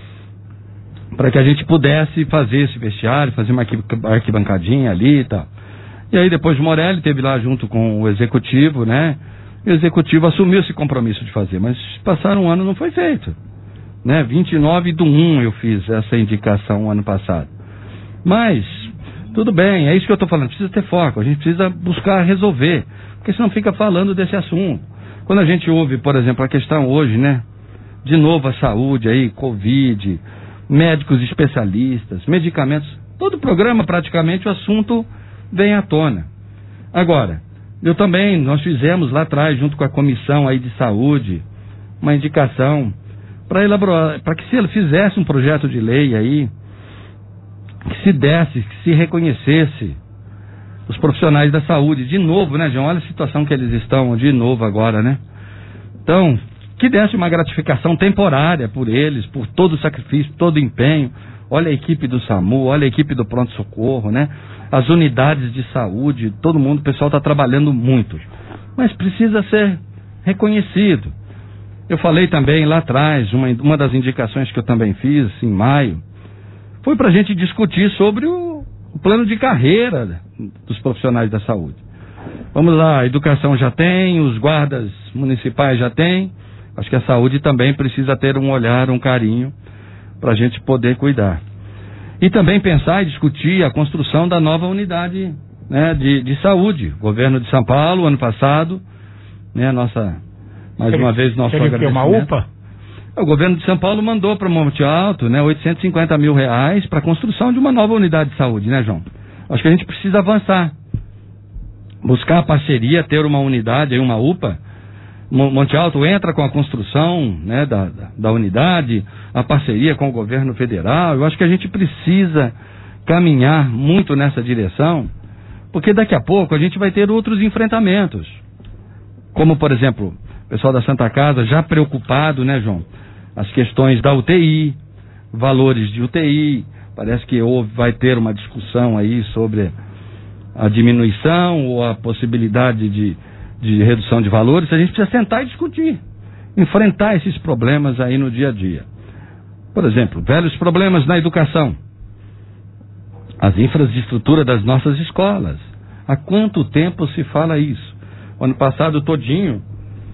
para que a gente pudesse fazer esse vestiário, fazer uma arquibancadinha ali e tal. E aí depois o Morelli esteve lá junto com o executivo, né? E o executivo assumiu esse compromisso de fazer, mas passaram um ano, não foi feito, né? 29/1 eu fiz essa indicação ano passado. Mas tudo bem, é isso que eu estou falando, precisa ter foco, a gente precisa buscar resolver, porque senão fica falando desse assunto. Quando a gente ouve, por exemplo, a questão hoje, né? De novo a saúde aí, Covid, médicos especialistas, medicamentos, todo programa praticamente o assunto vem à tona. Agora, nós fizemos lá atrás, junto com a comissão aí de saúde, uma indicação para elaborar, para que se ele fizesse um projeto de lei aí, que se reconhecesse os profissionais da saúde, de novo, né, João? Olha a situação que eles estão de novo agora, né? Então, que desse uma gratificação temporária por eles, por todo o sacrifício, todo o empenho. Olha a equipe do SAMU, olha a equipe do pronto-socorro, né? As unidades de saúde, todo mundo, o pessoal está trabalhando muito. Mas precisa ser reconhecido. Eu falei também lá atrás, uma das indicações que eu também fiz, em maio, foi para a gente discutir sobre o plano de carreira dos profissionais da saúde. Vamos lá, a educação já tem, os guardas municipais já tem, acho que a saúde também precisa ter um olhar, um carinho, para a gente poder cuidar. E também pensar e discutir a construção da nova unidade, né, de saúde. O governo de São Paulo, ano passado, né, mais uma vez, nosso agradecimento. Uma UPA? O governo de São Paulo mandou para Monte Alto, né, R$850 mil para a construção de uma nova unidade de saúde, né, João? Acho que a gente precisa avançar. Buscar a parceria, ter uma unidade, uma UPA. Monte Alto entra com a construção, né, da unidade, a parceria com o governo federal. Eu acho que a gente precisa caminhar muito nessa direção, porque daqui a pouco a gente vai ter outros enfrentamentos. Como, por exemplo, o pessoal da Santa Casa já preocupado, né, João? As questões da UTI, valores de UTI. Parece que vai ter uma discussão aí sobre a diminuição ou a possibilidade de redução de valores. A gente precisa sentar e discutir, enfrentar esses problemas aí no dia a dia. Por exemplo, velhos problemas na educação, as infraestruturas das nossas escolas. Há quanto tempo se fala isso? O ano passado todinho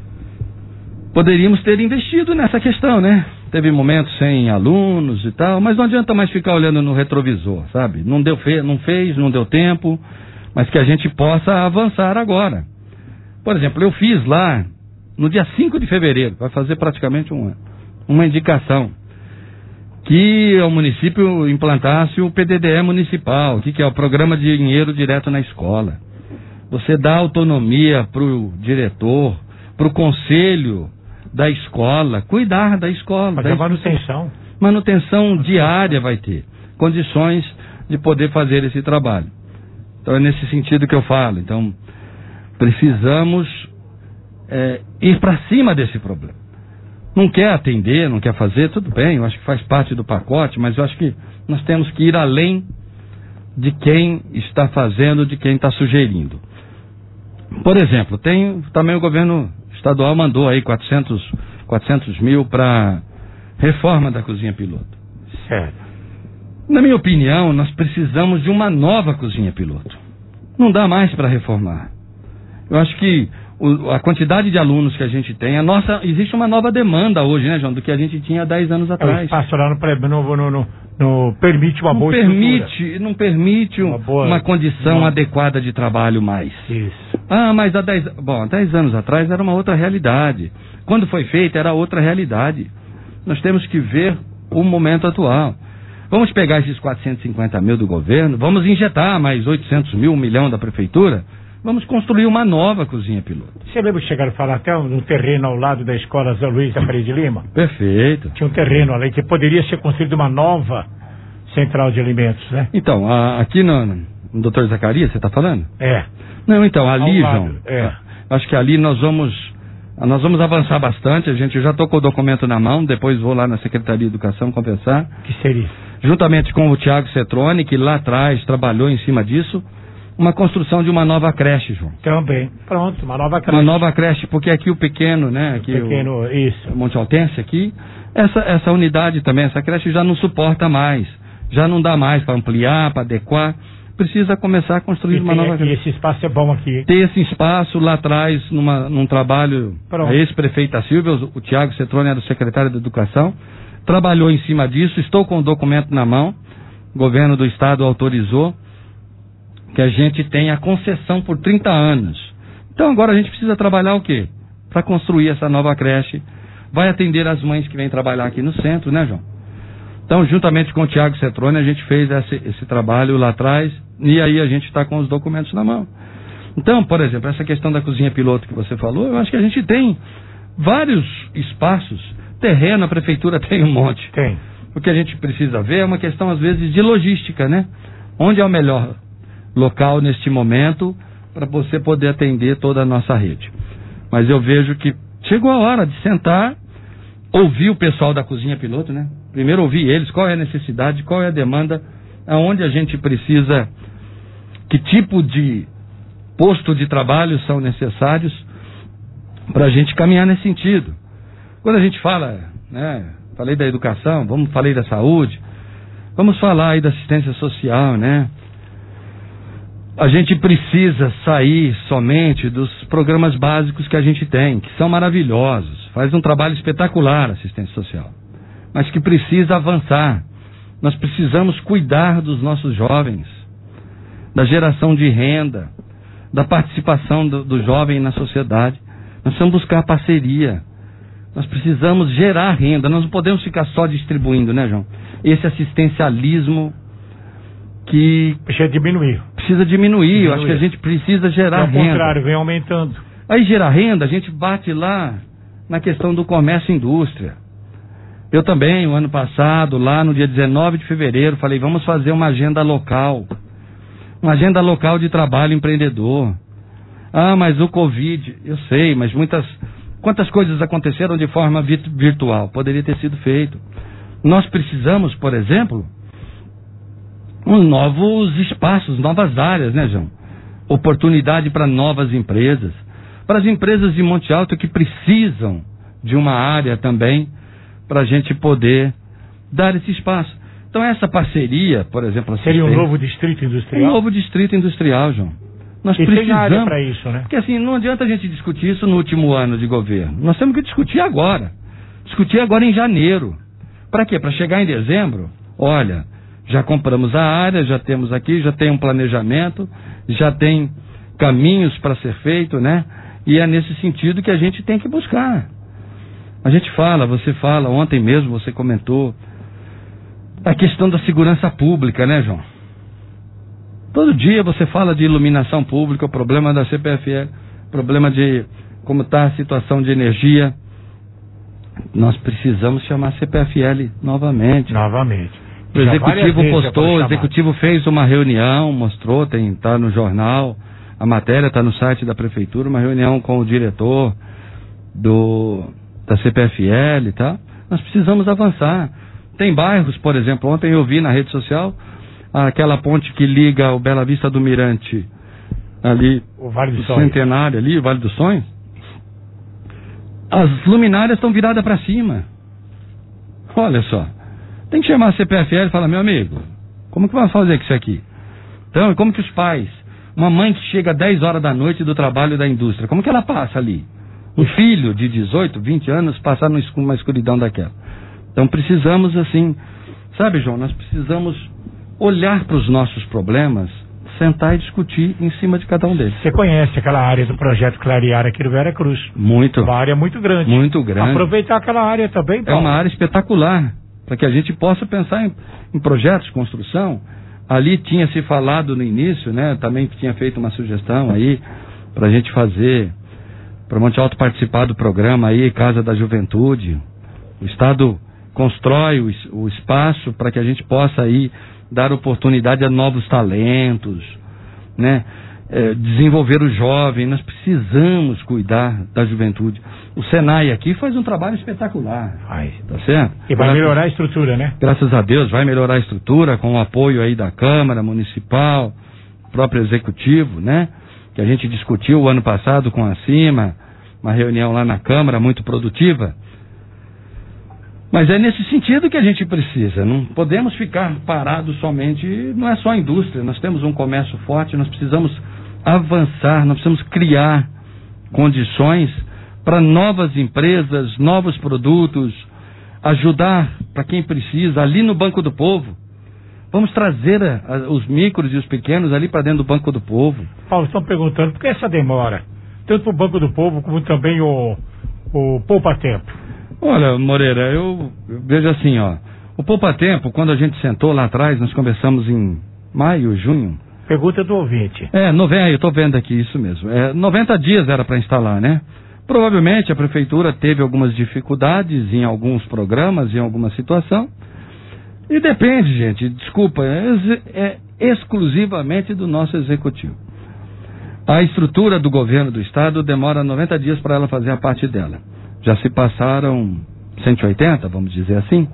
poderíamos ter investido nessa questão, né? Teve momentos sem alunos e tal, mas não adianta mais ficar olhando no retrovisor, sabe? Não deu não deu tempo, mas que a gente possa avançar agora. Por exemplo, eu fiz lá, no dia 5 de fevereiro, vai fazer praticamente um ano, uma indicação, que o município implantasse o PDDE municipal, que é o Programa de Dinheiro Direto na Escola. Você dá autonomia para o diretor, para o conselho da escola, cuidar da escola. Fazer manutenção. Manutenção diária vai ter, condições de poder fazer esse trabalho. Então é nesse sentido que eu falo. Então, precisamos ir para cima desse problema. Não quer atender, não quer fazer, tudo bem, eu acho que faz parte do pacote, mas eu acho que nós temos que ir além de quem está fazendo, de quem está sugerindo. Por exemplo, tem também o governo estadual mandou aí 400 mil para reforma da cozinha piloto. Certo. Na minha opinião, nós precisamos de uma nova cozinha piloto. Não dá mais para reformar. Eu acho que a quantidade de alunos que a gente tem, existe uma nova demanda hoje, né, João, do que a gente tinha há 10 anos atrás. O espaço lá não permite uma boa estrutura. Não permite uma condição adequada de trabalho mais. Isso. Mas há 10 anos atrás era uma outra realidade. Quando foi feita era outra realidade. Nós temos que ver o momento atual. Vamos pegar esses 450 mil do governo, vamos injetar mais 800 mil, 1 milhão da prefeitura, vamos construir uma nova cozinha piloto. Você lembra que chegaram a falar até no terreno ao lado da escola Zé Luiz da Faria de Lima? Perfeito. Tinha um terreno ali que poderia ser construído uma nova central de alimentos, né? Então, aqui no Dr. Zacarias, você está falando? É. Não, então, ali, João, acho que ali nós vamos avançar bastante. Eu já estou com o documento na mão, depois vou lá na Secretaria de Educação conversar. Que seria? Juntamente com o Tiago Cetrone, que lá atrás trabalhou em cima disso, uma construção de uma nova creche, João. Também. Pronto, uma nova creche. Uma nova creche, porque aqui o pequeno, né? Aqui isso. Monte Altense aqui, essa unidade também, essa creche já não suporta mais. Já não dá mais para ampliar, para adequar. Precisa começar a construir uma nova creche. E esse espaço é bom aqui. Ter esse espaço lá atrás, num trabalho, a ex-prefeita Silvia, o Tiago Cetrone era o secretário da Educação, trabalhou em cima disso, estou com o documento na mão, o governo do estado autorizou que a gente tenha a concessão por 30 anos. Então agora a gente precisa trabalhar o quê? Para construir essa nova creche. Vai atender as mães que vêm trabalhar aqui no centro, né, João? Então, juntamente com o Tiago Cetrone, a gente fez esse trabalho lá atrás e aí a gente está com os documentos na mão. Então, por exemplo, essa questão da cozinha piloto que você falou, eu acho que a gente tem vários espaços. Terreno, a prefeitura tem um monte. Tem. O que a gente precisa ver é uma questão, às vezes, de logística, né? Onde é o melhor local neste momento para você poder atender toda a nossa rede. Mas eu vejo que chegou a hora de sentar, ouvir o pessoal da cozinha piloto, né? Primeiro ouvir eles, qual é a necessidade, qual é a demanda, aonde a gente precisa, que tipo de posto de trabalho são necessários para a gente caminhar nesse sentido. Quando a gente fala, né? Falei da educação, falei da saúde, vamos falar aí da assistência social, né? A gente precisa sair somente dos programas básicos que a gente tem, que são maravilhosos, faz um trabalho espetacular a assistência social, mas que precisa avançar. Nós precisamos cuidar dos nossos jovens, da geração de renda, da participação do jovem na sociedade. Nós precisamos buscar parceria, nós precisamos gerar renda, nós não podemos ficar só distribuindo, né, João? Esse assistencialismo que precisa diminuir. Eu acho que a gente precisa gerar renda. Ao contrário, vem aumentando. Aí gerar renda, a gente bate lá na questão do comércio e indústria. Eu também, o ano passado, lá no dia 19 de fevereiro, falei, vamos fazer uma agenda local. Uma agenda local de trabalho empreendedor. Mas o Covid, eu sei, mas quantas coisas aconteceram de forma virtual? Poderia ter sido feito. Nós precisamos, por exemplo, novos espaços, novas áreas, né, João? Oportunidade para novas empresas. Para as empresas de Monte Alto que precisam de uma área também para a gente poder dar esse espaço. Então essa parceria, por exemplo... Seria um novo distrito industrial? Um novo distrito industrial, João. Nós precisamos... tem área para isso, né? Porque assim, não adianta a gente discutir isso no último ano de governo. Nós temos que discutir agora. Discutir agora em janeiro. Para quê? Para chegar em dezembro, olha... Já compramos a área, já temos aqui, já tem um planejamento, já tem caminhos para ser feito, né? E é nesse sentido que a gente tem que buscar. A gente você fala, ontem mesmo você comentou, a questão da segurança pública, né, João? Todo dia você fala de iluminação pública, o problema da CPFL, problema de como está a situação de energia. Nós precisamos chamar a CPFL novamente. O executivo postou, o executivo fez uma reunião, mostrou, está no jornal, a matéria está no site da prefeitura, uma reunião com o diretor da CPFL, tá? Nós precisamos avançar. Tem bairros, por exemplo, ontem eu vi na rede social aquela ponte que liga o Bela Vista do Mirante, ali, o Vale do Centenário ali, o Vale dos Sonhos. As luminárias estão viradas para cima. Olha só. Tem que chamar a CPFL e falar, meu amigo, como que vai fazer com isso aqui? Então, como que os pais, uma mãe que chega às 10 horas da noite do trabalho da indústria, como que ela passa ali? Um filho de 18, 20 anos passar numa escuridão daquela. Então precisamos assim, sabe, João, nós precisamos olhar para os nossos problemas, sentar e discutir em cima de cada um deles. Você conhece aquela área do projeto Clarear aqui do Vera Cruz? Muito. Uma área muito grande. Muito grande. Aproveitar aquela área também, Paulo. É uma área espetacular, para que a gente possa pensar em projetos de construção. Ali tinha se falado no início, né, também tinha feito uma sugestão aí, para a gente fazer, para Monte Alto participar do programa aí, Casa da Juventude. O Estado constrói o espaço para que a gente possa aí dar oportunidade a novos talentos, né? Desenvolver o jovem. Nós precisamos cuidar da juventude. O Senai aqui faz um trabalho espetacular. Tá certo? E vai melhorar a estrutura, né? Graças a Deus vai melhorar a estrutura com o apoio aí da Câmara Municipal, próprio Executivo, né? Que a gente discutiu o ano passado com a CIMA, uma reunião lá na Câmara muito produtiva. Mas é nesse sentido que a gente precisa. Não podemos ficar parados somente. Não é só a indústria. Nós temos um comércio forte. Nós precisamos avançar. Nós precisamos criar condições para novas empresas, novos produtos. Ajudar para quem precisa ali no Banco do Povo. Vamos trazer os micros e os pequenos ali para dentro do Banco do Povo. Paulo, estão perguntando por que essa demora? Tanto para o Banco do Povo como também o Poupa Tempo. Olha, Moreira, eu vejo assim, ó. O Poupa Tempo, quando a gente sentou lá atrás, nós conversamos em maio, junho. Pergunta do ouvinte. Eu estou vendo aqui, isso mesmo. 90 dias era para instalar, né? Provavelmente a prefeitura teve algumas dificuldades em alguns programas, em alguma situação. E depende, gente, desculpa, é exclusivamente do nosso executivo. A estrutura do governo do estado demora 90 dias para ela fazer a parte dela. Já se passaram 180, vamos dizer assim,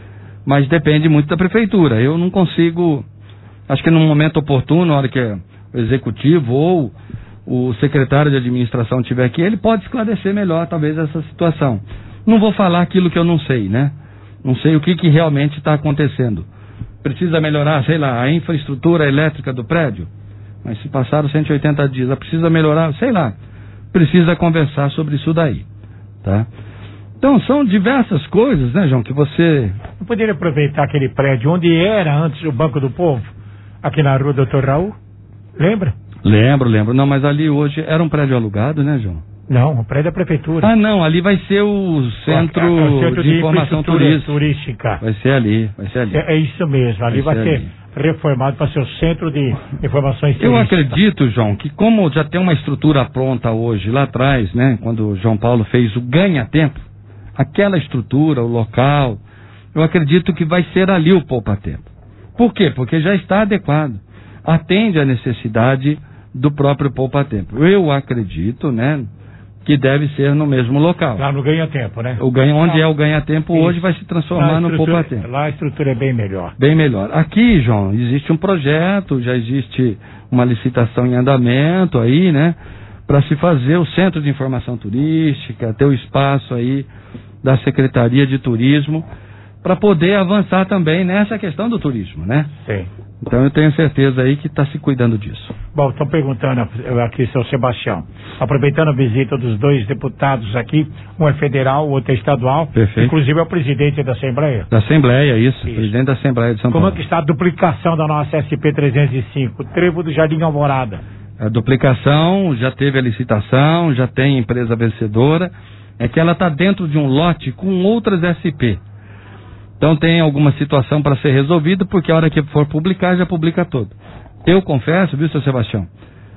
mas depende muito da prefeitura. Eu não consigo, acho que num momento oportuno, na hora que o executivo ou o secretário de administração estiver aqui, ele pode esclarecer melhor talvez essa situação. Não vou falar aquilo que eu não sei, né? Não sei o que realmente está acontecendo. Precisa melhorar, sei lá, a infraestrutura elétrica do prédio? Mas se passaram 180 dias, precisa melhorar, sei lá, precisa conversar sobre isso daí. Tá? Então são diversas coisas, né, João, que você... Não poderia aproveitar aquele prédio onde era antes o Banco do Povo, aqui na rua Dr. Raul? Lembra? Lembro. Não, mas ali hoje era um prédio alugado, né, João? Não, o prédio da prefeitura. Ah, não, ali vai ser o centro de informação turística. Vai ser ali. É isso mesmo, ali vai ser reformado para ser o centro de informações turísticas. Eu acredito, João, que como já tem uma estrutura pronta hoje, lá atrás, né, quando o João Paulo fez o ganha-tempo, aquela estrutura, o local, eu acredito que vai ser ali o poupa-tempo. Por quê? Porque já está adequado. Atende à necessidade do próprio poupa-tempo. Eu acredito, né, que deve ser no mesmo local. Lá no ganha-tempo, né? Onde é o ganha-tempo hoje vai se transformar no poupa-tempo. Lá a estrutura é bem melhor. Bem melhor. Aqui, João, existe um projeto, já existe uma licitação em andamento aí, né? Para se fazer o Centro de Informação Turística, ter o espaço aí da Secretaria de Turismo, para poder avançar também nessa questão do turismo, né? Sim. Então eu tenho certeza aí que está se cuidando disso. Bom, estão perguntando aqui, seu Sebastião, aproveitando a visita dos dois deputados aqui, um é federal, o outro é estadual. Perfeito. Inclusive é o presidente da Assembleia. Da Assembleia, isso. Presidente da Assembleia de São Paulo. Como é que está a duplicação da nossa SP-305, o trevo do Jardim Alvorada? A duplicação, já teve a licitação, já tem empresa vencedora, é que ela está dentro de um lote com outras SP. Então tem alguma situação para ser resolvida, porque a hora que for publicar, já publica todo. Eu confesso, viu, seu Sebastião,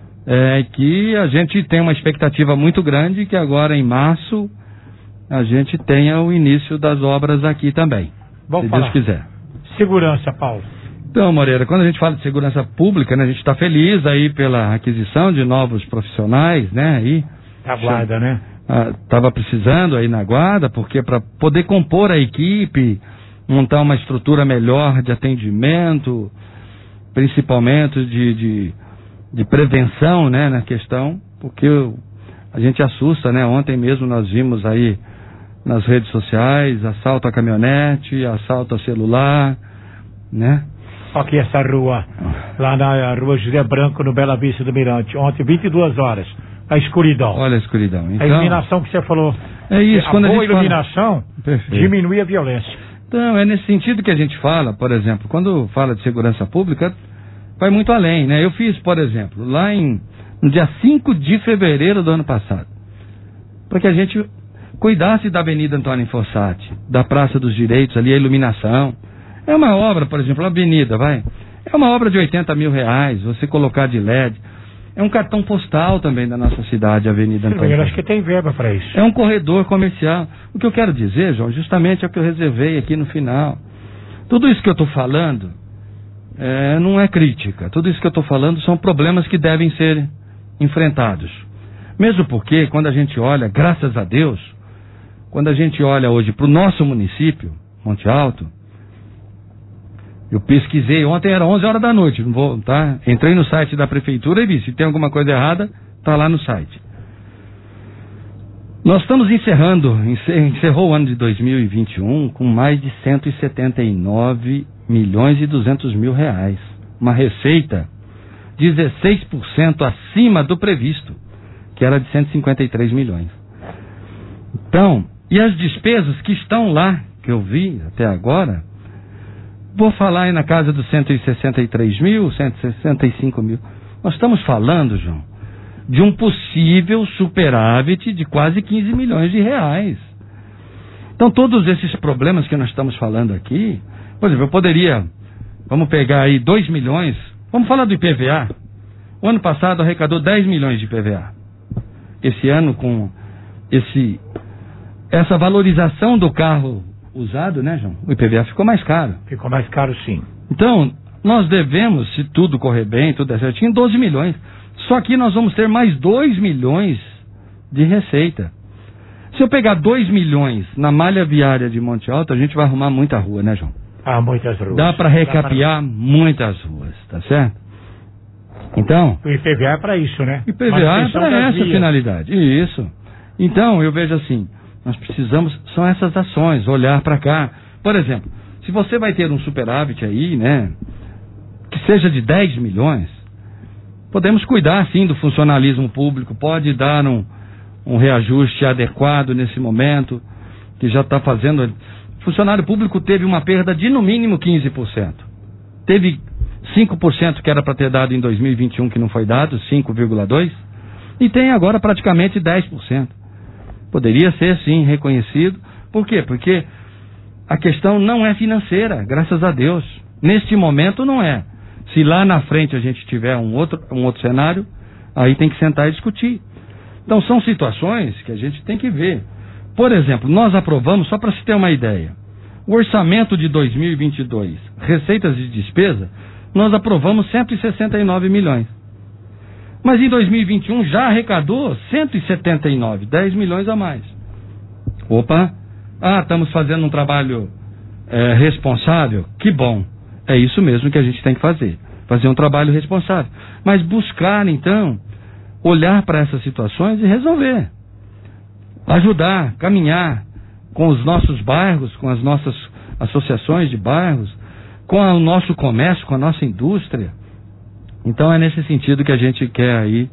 que a gente tem uma expectativa muito grande que agora em março a gente tenha o início das obras aqui também. Vamos se falar. Deus quiser. Segurança, Paulo. Então, Moreira, quando a gente fala de segurança pública, né, a gente está feliz aí pela aquisição de novos profissionais, né, aí. Da guarda, né? Estava precisando aí na guarda, porque para poder compor a equipe, montar uma estrutura melhor de atendimento, principalmente de prevenção, né, na questão, porque a gente assusta, né? Ontem mesmo nós vimos aí nas redes sociais, assalto a caminhonete, assalto a celular, né? Aqui essa rua, lá na rua José Branco, no Bela Vista do Mirante, ontem 22 horas, a escuridão. Olha a escuridão. Então, a iluminação que você falou. É isso, quando a boa gente iluminação diminui a violência. Então, é nesse sentido que a gente fala, por exemplo, quando fala de segurança pública, vai muito além, né? Eu fiz, por exemplo, lá no dia 5 de fevereiro do ano passado, para que a gente cuidasse da Avenida Antônio Fossati, da Praça dos Direitos, ali a iluminação. É uma obra, por exemplo, a avenida, é uma obra de R$80 mil, você colocar de LED. É um cartão postal também da nossa cidade, a Avenida Antônio Fossati. Eu acho que tem verba para isso. É um corredor comercial. O que eu quero dizer, João, justamente é o que eu reservei aqui no final. Tudo isso que eu estou falando não é crítica. Tudo isso que eu estou falando são problemas que devem ser enfrentados. Mesmo porque, quando a gente olha, graças a Deus, quando a gente olha hoje para o nosso município, Monte Alto, eu pesquisei, ontem era 11 horas da noite, não vou, tá? Entrei no site da prefeitura e vi, se tem alguma coisa errada, tá lá no site. Nós estamos encerrou o ano de 2021 com mais de 179 milhões e 200 mil reais. Uma receita 16% acima do previsto, que era de 153 milhões. Então, e as despesas que estão lá, que eu vi até agora, vou falar aí na casa dos 163 mil, 165 mil. Nós estamos falando, João, de um possível superávit de quase 15 milhões de reais. Então, todos esses problemas que nós estamos falando aqui, por exemplo, eu poderia, vamos pegar aí 2 milhões, vamos falar do IPVA. O ano passado arrecadou 10 milhões de IPVA. Esse ano, com essa valorização do carro usado, né, João? O IPVA ficou mais caro. Ficou mais caro, sim. Então, nós devemos, se tudo correr bem, tudo der certinho, 12 milhões. Só que nós vamos ter mais 2 milhões de receita. Se eu pegar 2 milhões na malha viária de Monte Alto, a gente vai arrumar muita rua, né, João? Muitas ruas. Dá para recapear muitas ruas, tá certo? Então... O IPVA é para isso, né? IPVA é para essa finalidade. Isso. Então, eu vejo assim, nós precisamos, são essas ações, olhar para cá. Por exemplo, se você vai ter um superávit aí, né, que seja de 10 milhões, podemos cuidar, sim, do funcionalismo público, pode dar um reajuste adequado nesse momento, que já está fazendo... O funcionário público teve uma perda de, no mínimo, 15%. Teve 5% que era para ter dado em 2021, que não foi dado, 5,2%, e tem agora praticamente 10%. Poderia ser, sim, reconhecido. Por quê? Porque a questão não é financeira, graças a Deus. Neste momento não é. Se lá na frente a gente tiver um outro cenário, aí tem que sentar e discutir. Então são situações que a gente tem que ver. Por exemplo, nós aprovamos, só para se ter uma ideia, o orçamento de 2022, receitas de despesa, nós aprovamos 169 milhões. Mas em 2021 já arrecadou 179, 10 milhões a mais. Opa, estamos fazendo um trabalho responsável? Que bom, é isso mesmo que a gente tem que fazer um trabalho responsável. Mas buscar, então, olhar para essas situações e resolver. Ajudar, caminhar com os nossos bairros, com as nossas associações de bairros, com o nosso comércio, com a nossa indústria. Então é nesse sentido que a gente quer aí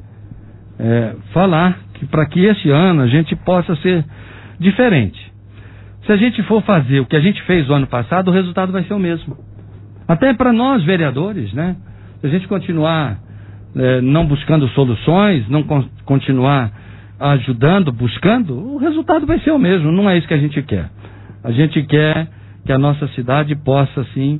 falar, que para que esse ano a gente possa ser diferente. Se a gente for fazer o que a gente fez o ano passado, o resultado vai ser o mesmo. Até para nós, vereadores, né? Se a gente continuar não buscando soluções, não continuar ajudando, buscando, o resultado vai ser o mesmo. Não é isso que a gente quer. A gente quer que a nossa cidade possa, assim,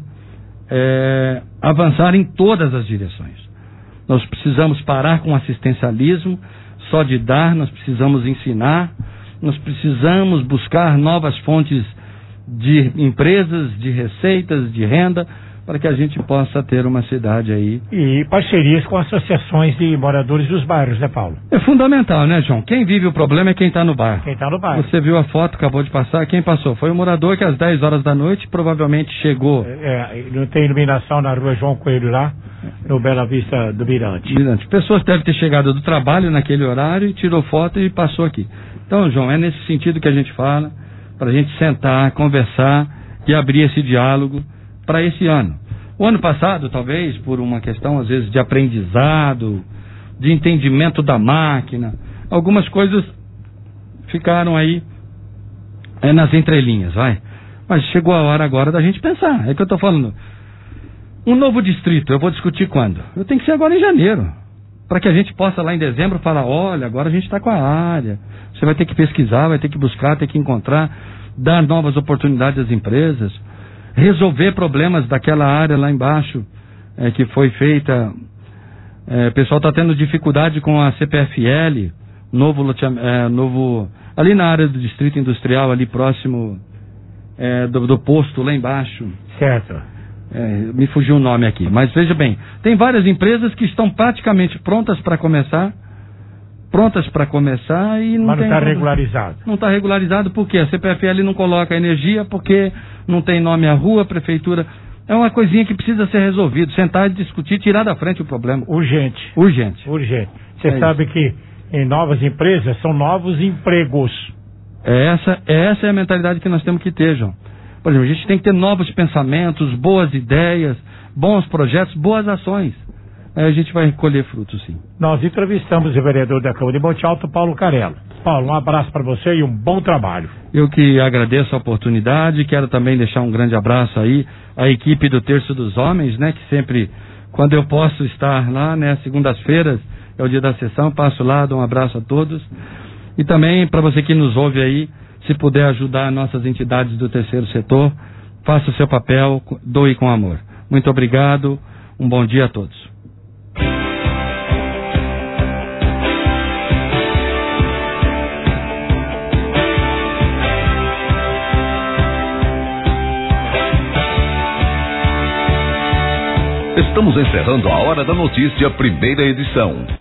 avançar em todas as direções. Nós precisamos parar com o assistencialismo, só de dar, nós precisamos ensinar, nós precisamos buscar novas fontes de empresas, de receitas, de renda, para que a gente possa ter uma cidade aí. E parcerias com associações de moradores dos bairros, né, Paulo? É fundamental, né, João? Quem vive o problema é quem está no bairro. Quem está no bairro. Você viu a foto, acabou de passar, quem passou? Foi o morador que às 10 horas da noite provavelmente chegou. Não tem iluminação na rua João Coelho lá, no Bela Vista do Mirante. Pessoas devem ter chegado do trabalho naquele horário e tirou foto e passou aqui. Então, João, é nesse sentido que a gente fala, para a gente sentar, conversar e abrir esse diálogo para esse ano. O ano passado, talvez, por uma questão, às vezes, de aprendizado, de entendimento da máquina, algumas coisas ficaram aí nas entrelinhas, vai. Mas chegou a hora agora da gente pensar. É que eu estou falando. Um novo distrito, eu vou discutir quando? Eu tenho que ser agora em janeiro. Para que a gente possa lá em dezembro falar, olha, agora a gente está com a área. Você vai ter que pesquisar, vai ter que buscar, ter que encontrar, dar novas oportunidades às empresas, resolver problemas daquela área lá embaixo que foi feita. O pessoal está tendo dificuldade com a CPFL, novo ali na área do distrito industrial, ali próximo do posto lá embaixo. Certo. Me fugiu o nome aqui, mas veja bem, tem várias empresas que estão praticamente prontas para começar e não está regularizado. Não está regularizado porque a CPFL não coloca energia, porque não tem nome à rua, a prefeitura. É uma coisinha que precisa ser resolvido, sentar e discutir, tirar da frente o problema. Urgente. Você sabe que em novas empresas são novos empregos. Essa é a mentalidade que nós temos que ter, João. Por exemplo, a gente tem que ter novos pensamentos, boas ideias, bons projetos, boas ações. Aí a gente vai colher frutos, sim. Nós entrevistamos o vereador da Câmara de Monte Alto, Paulo Carello. Paulo, um abraço para você e um bom trabalho. Eu que agradeço a oportunidade, quero também deixar um grande abraço aí à equipe do Terço dos Homens, né, que sempre, quando eu posso estar lá, né, segundas-feiras, é o dia da sessão, passo lá, dou um abraço a todos. E também, para você que nos ouve aí, se puder ajudar nossas entidades do terceiro setor, faça o seu papel, doe com amor. Muito obrigado, um bom dia a todos. Estamos encerrando a Hora da Notícia, primeira edição.